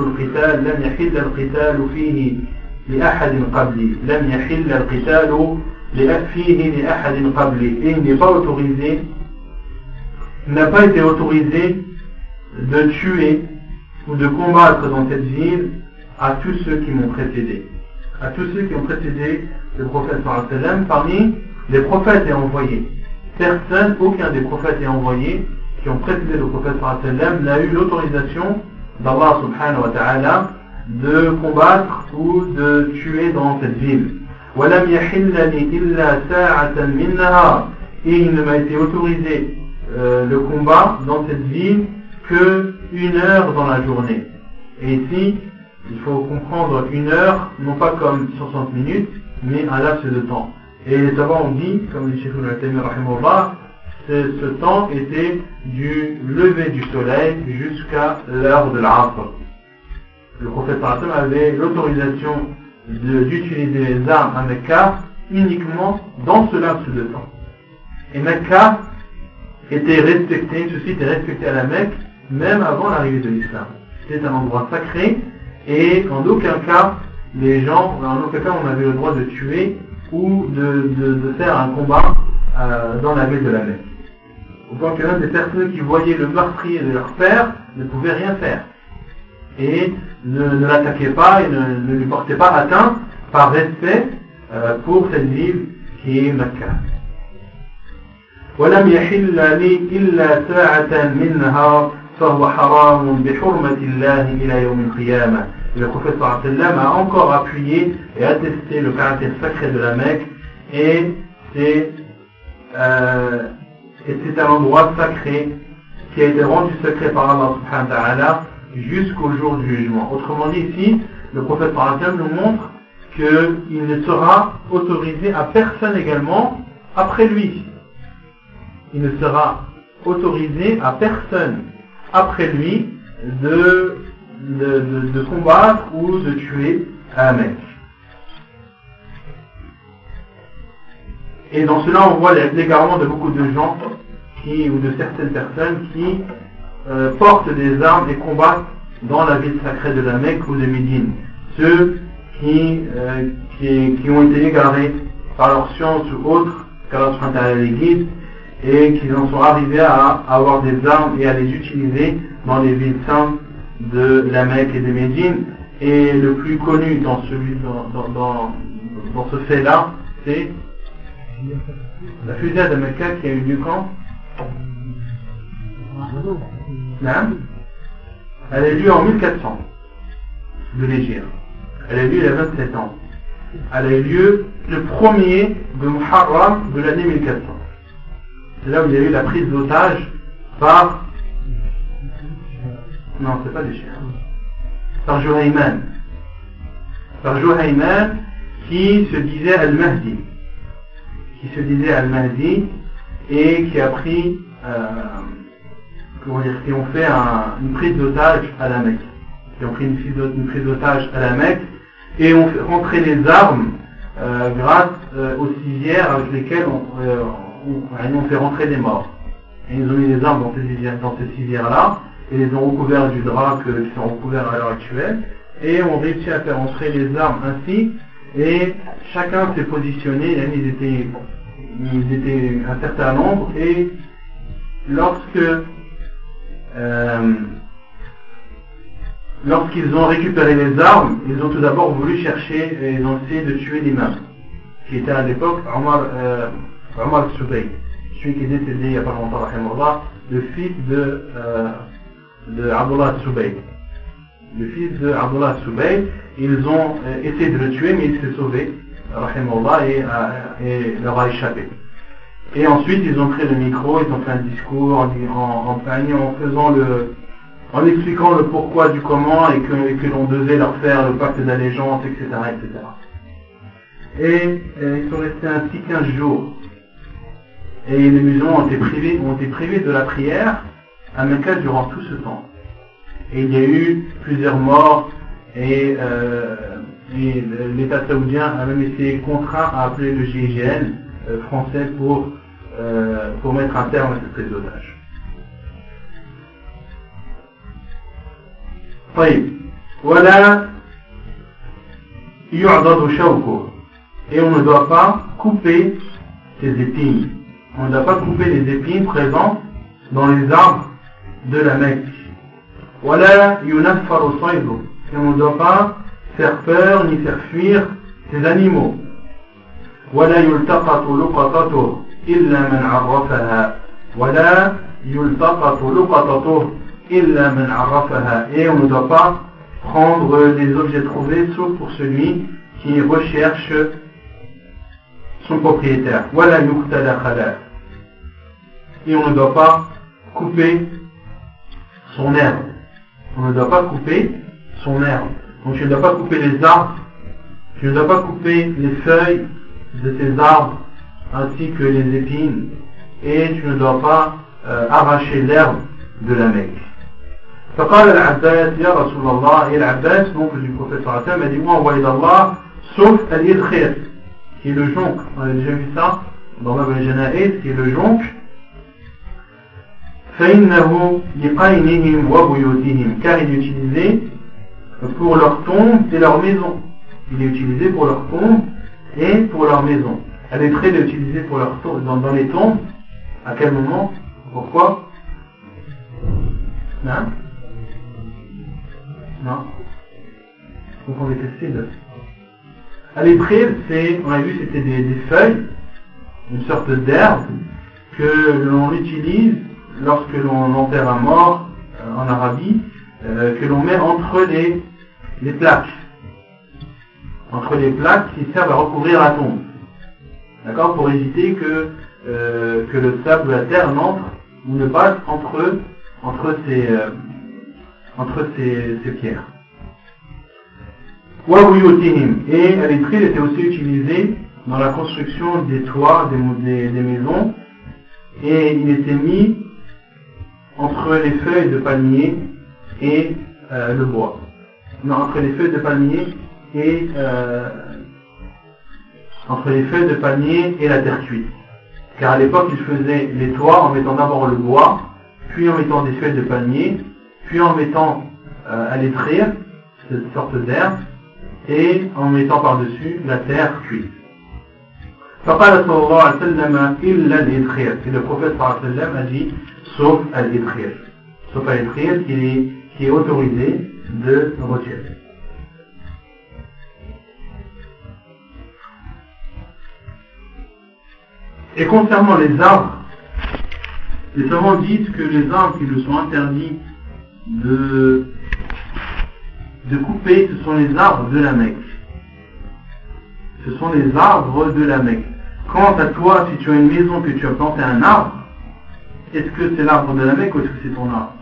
القتال فيه لأحد قبلي لم يحل القتال فيه لأحد قبلي. Et il n'est pas autorisé, il n'a pas été autorisé de tuer ou de combattre dans cette ville à tous ceux qui m'ont précédé. À tous ceux qui ont précédé le prophète sallallahu alayhi wa sallam, parmi les prophètes et envoyés. Personne, aucun des prophètes et envoyés qui ont précédé le prophète sallallahu alayhi wa sallam n'a eu l'autorisation d'Allah subhanahu wa ta'ala de combattre ou de tuer dans cette ville. وَلَمْ يَحِلَّنِي إِلَّا سَاعَةً مِنْ نَهَارٍ. Et il ne m'a été autorisé le combat dans cette ville que 1 heure dans la journée. Et ici, il faut comprendre 1 heure, non pas comme 60 minutes, mais un laps de temps. Et les savants ont dit, comme le Cheikh al-Taymi rahimahullah, ce temps était du lever du soleil jusqu'à l'heure de l'Asr. Le prophète sallallahu alayhi wa sallam avait l'autorisation d'utiliser les armes à Mecca uniquement dans ce laps de temps. Et Mecca était respecté, ceci était respecté à la Mecque même avant l'arrivée de l'islam. C'était un endroit sacré et en aucun cas on avait le droit de tuer ou de faire un combat dans la ville de la Mecque. Au point que même des personnes qui voyaient le meurtrier de leur père ne pouvaient rien faire et ne l'attaquaient pas et ne lui portaient pas atteinte par respect pour cette ville qui est Mecca. وَلَمْ يَحِلَّ لِي إِلَّا سَاعَةً مِنْ نَهَارٍ فَهُوَ حَرَامٌ بِحُرْمَةِ اللَّهِ إِلَى يَوْمِ الْقِيَامَةِ. Le prophète sallallahu alayhi wa sallam a encore appuyé et attesté le caractère sacré de la Mecque, et c'est un endroit sacré qui a été rendu sacré par Allah subhanahu wa ta'ala jusqu'au jour du jugement. Autrement dit, ici, le prophète sallallahu alayhi wa sallam nous montre qu'il ne sera autorisé à personne également après lui. Il ne sera autorisé à personne après lui de combattre ou de tuer à la Mecque. Et dans cela, on voit l'égarement de beaucoup de gens ou de certaines personnes qui portent des armes et combattent dans la ville sacrée de la Mecque ou de Médine. Ceux qui ont été égarés par leur science ou autre, qu'Allah subhanahu wa ta'ala les guide, et qui en sont arrivés à avoir des armes et à les utiliser dans les villes saintes de la Mecque et de Médine. Et le plus connu dans ce fait-là, c'est la fusillade de Mecca qui a eu lieu quand? Elle a eu lieu en 1400 de l'Hégire. Elle a eu lieu il y a 27 ans. Elle a eu lieu le premier de Muharram de l'année 1400. C'est là où il y a eu la prise d'otage par... Non, c'est pas des chiens. Par Juhayman. Par Juhayman qui se disait Al-Mahdi. Et qui a pris... qui ont fait une prise d'otage à la Mecque. Qui ont pris une prise d'otage à la Mecque et ont fait rentrer les armes grâce aux civières avec lesquelles on fait rentrer des morts. Et ils ont mis les armes dans ces civières-là et les ont recouverts du drap qui sont recouverts à l'heure actuelle et ont réussi à faire entrer les armes ainsi et chacun s'est positionné, ils étaient un certain nombre et lorsqu'ils ont récupéré les armes, ils ont tout d'abord voulu chercher et ils ont essayé de tuer l'imam, qui était à l'époque Omar al-Subayy, celui qui est décédé il n'y a pas longtemps, le fils de Abdullah al-Subayy. Le fils de Abdullah al-Subayy, ils ont essayé de le tuer, mais il s'est sauvé, et leur a échappé. Et ensuite, ils ont pris le micro, ils ont fait un discours en expliquant le pourquoi du comment et que l'on devait leur faire le pacte d'allégeance, etc., etc. Et ils sont restés ainsi 15 jours. Et les musulmans ont été privés de la prière à Mecca durant tout ce temps. Et il y a eu plusieurs morts et l'État saoudien a même été contraint à appeler le GIGN français pour mettre un terme à cette prise d'otage. Voilà, et on ne doit pas couper ses épines. On ne doit pas couper les épines présentes dans les arbres de la Mecque. Voilà, et on ne doit pas faire peur ni faire fuir ces animaux. ولا يلتقط لقطته إلا من عرفها ولا يلتقط لقطته إلا من عرفها et on ne doit pas prendre les objets trouvés sauf pour celui qui recherche son propriétaire. ولا يقتل خلاف et on ne doit pas couper son herbe. On ne doit pas couper son herbe. Donc tu ne dois pas couper les arbres, tu ne dois pas couper les feuilles de ces arbres ainsi que les épines et tu ne dois pas arracher l'herbe de la Mecque. فقال العباس يا رسول الله et l'Abbas, donc du prophète sallallahu alayhi wa sallam, a dit moi envoyé d'Allah sauf al-idkhir qui est le jonc. On a déjà vu ça dans Bab al-Janaiz, qui est le jonc. فإنه لقينهم وبيوتهم car il est utilisé pour leur tombe et leur maison. Il est utilisé pour leur tombe et pour leur maison. Elle est très utilisée pour leur tombe, dans les tombes. À quel moment? Pourquoi? Non? Non? Vous pouvez tester là. À l'épreuve, on a vu, c'était des feuilles, une sorte d'herbe que l'on utilise lorsque l'on enterre un mort en Arabie, que l'on met entre les plaques. Entre les plaques qui servent à recouvrir la tombe. D'accord? Pour éviter que le sable ou la terre n'entre ou ne passe entre ces pierres. Et l'étrille était aussi utilisée dans la construction des toits, des maisons, et il était mis entre les feuilles de palmier et le bois. Non, entre les feuilles de palmier et la terre cuite. Car à l'époque, ils faisaient les toits en mettant d'abord le bois, puis en mettant des feuilles de palmier, puis en mettant à l'étrir, cette sorte d'herbe, et en mettant par-dessus la terre cuite. فقال صلى الله عليه وسلم إلا الإدخير. Et le prophète صلى الله عليه وسلم a dit sauf à l'Idkhir. Sauf à l'Idkhir qui est autorisé de retirer. Et concernant les arbres, les savants disent que les arbres qui nous sont interdits de couper, ce sont les arbres de la Mecque. Ce sont les arbres de la Mecque. Quant à toi, si tu as une maison que tu as planté un arbre, est-ce que c'est l'arbre de la Mecque ou est-ce que c'est ton arbre?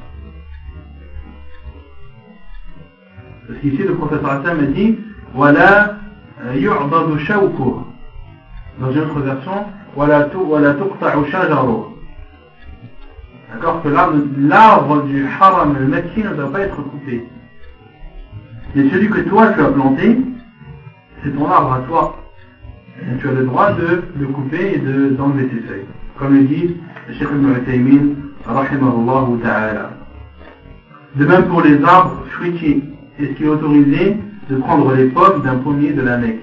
Parce qu'ici le professeur Hassan a dit Wala yu'dadu shawkuh. Dans une autre version, Wala tuqta'u shajaruh. D'accord, que l'arbre du haram al-Makki ne doit pas être coupé. Mais celui que toi tu as planté, c'est ton arbre à toi. Et tu as le droit de le couper et d'enlever ses feuilles. Comme le dit le Cheikh Ibn Uthaymin, rahimahullah ta'ala. De même pour les arbres fruitiers, est-ce qu'il est autorisé de prendre les pommes d'un pommier de la Mecque?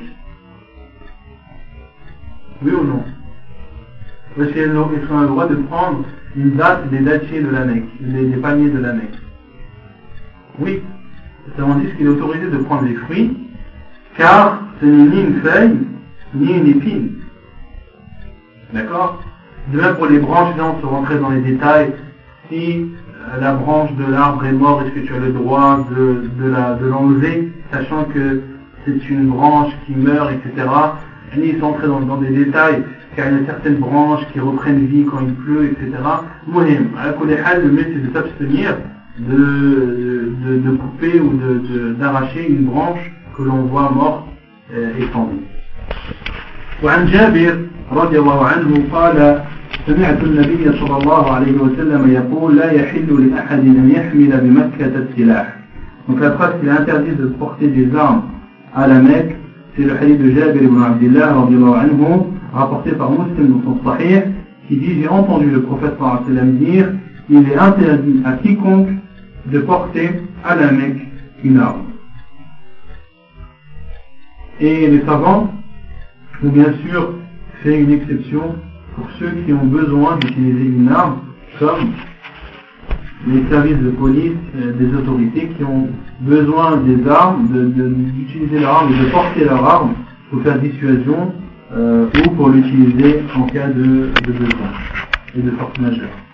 Oui ou non? Est-ce qu'ils ont le droit de prendre une date des dattiers de la Mecque, des palmiers de la Mecque? Oui. Ça veut dire qu'il est autorisé de prendre les fruits, car ce n'est ni une feuille, ni une épine. D'accord? De même pour les branches, là on se rentrait dans les détails. Si la branche de l'arbre est morte, est-ce que tu as le droit de l'enlever, sachant que c'est une branche qui meurt, etc. Ils sont entrés dans des détails, car il y a certaines branches qui reprennent vie quand il pleut, etc. Mohim, le mieux c'est de s'abstenir de couper ou d'arracher une branche que l'on voit morte et sans vie. وعن جابر رضي الله عنه قال سمعت النبي صلى الله عليه وسلم يقول لا يحل لأحد أن يحمل بمكة السلاح. Donc la preuve qu'il est interdit de porter des armes à la Mecque, c'est le hadith de Jabir ibn Abdillah radiyallahu anhu, rapporté par Muslim dans son Sahih, qui dit j'ai entendu le prophète sallallahu alayhi wa sallam dire il est interdit à quiconque de porter à la Mecque une arme. Et les savants ont bien sûr fait une exception pour ceux qui ont besoin d'utiliser une arme, comme les services de police, des autorités qui ont besoin des armes, d'utiliser leur arme et de porter leur arme pour faire dissuasion ou pour l'utiliser en cas de besoin et de force majeure.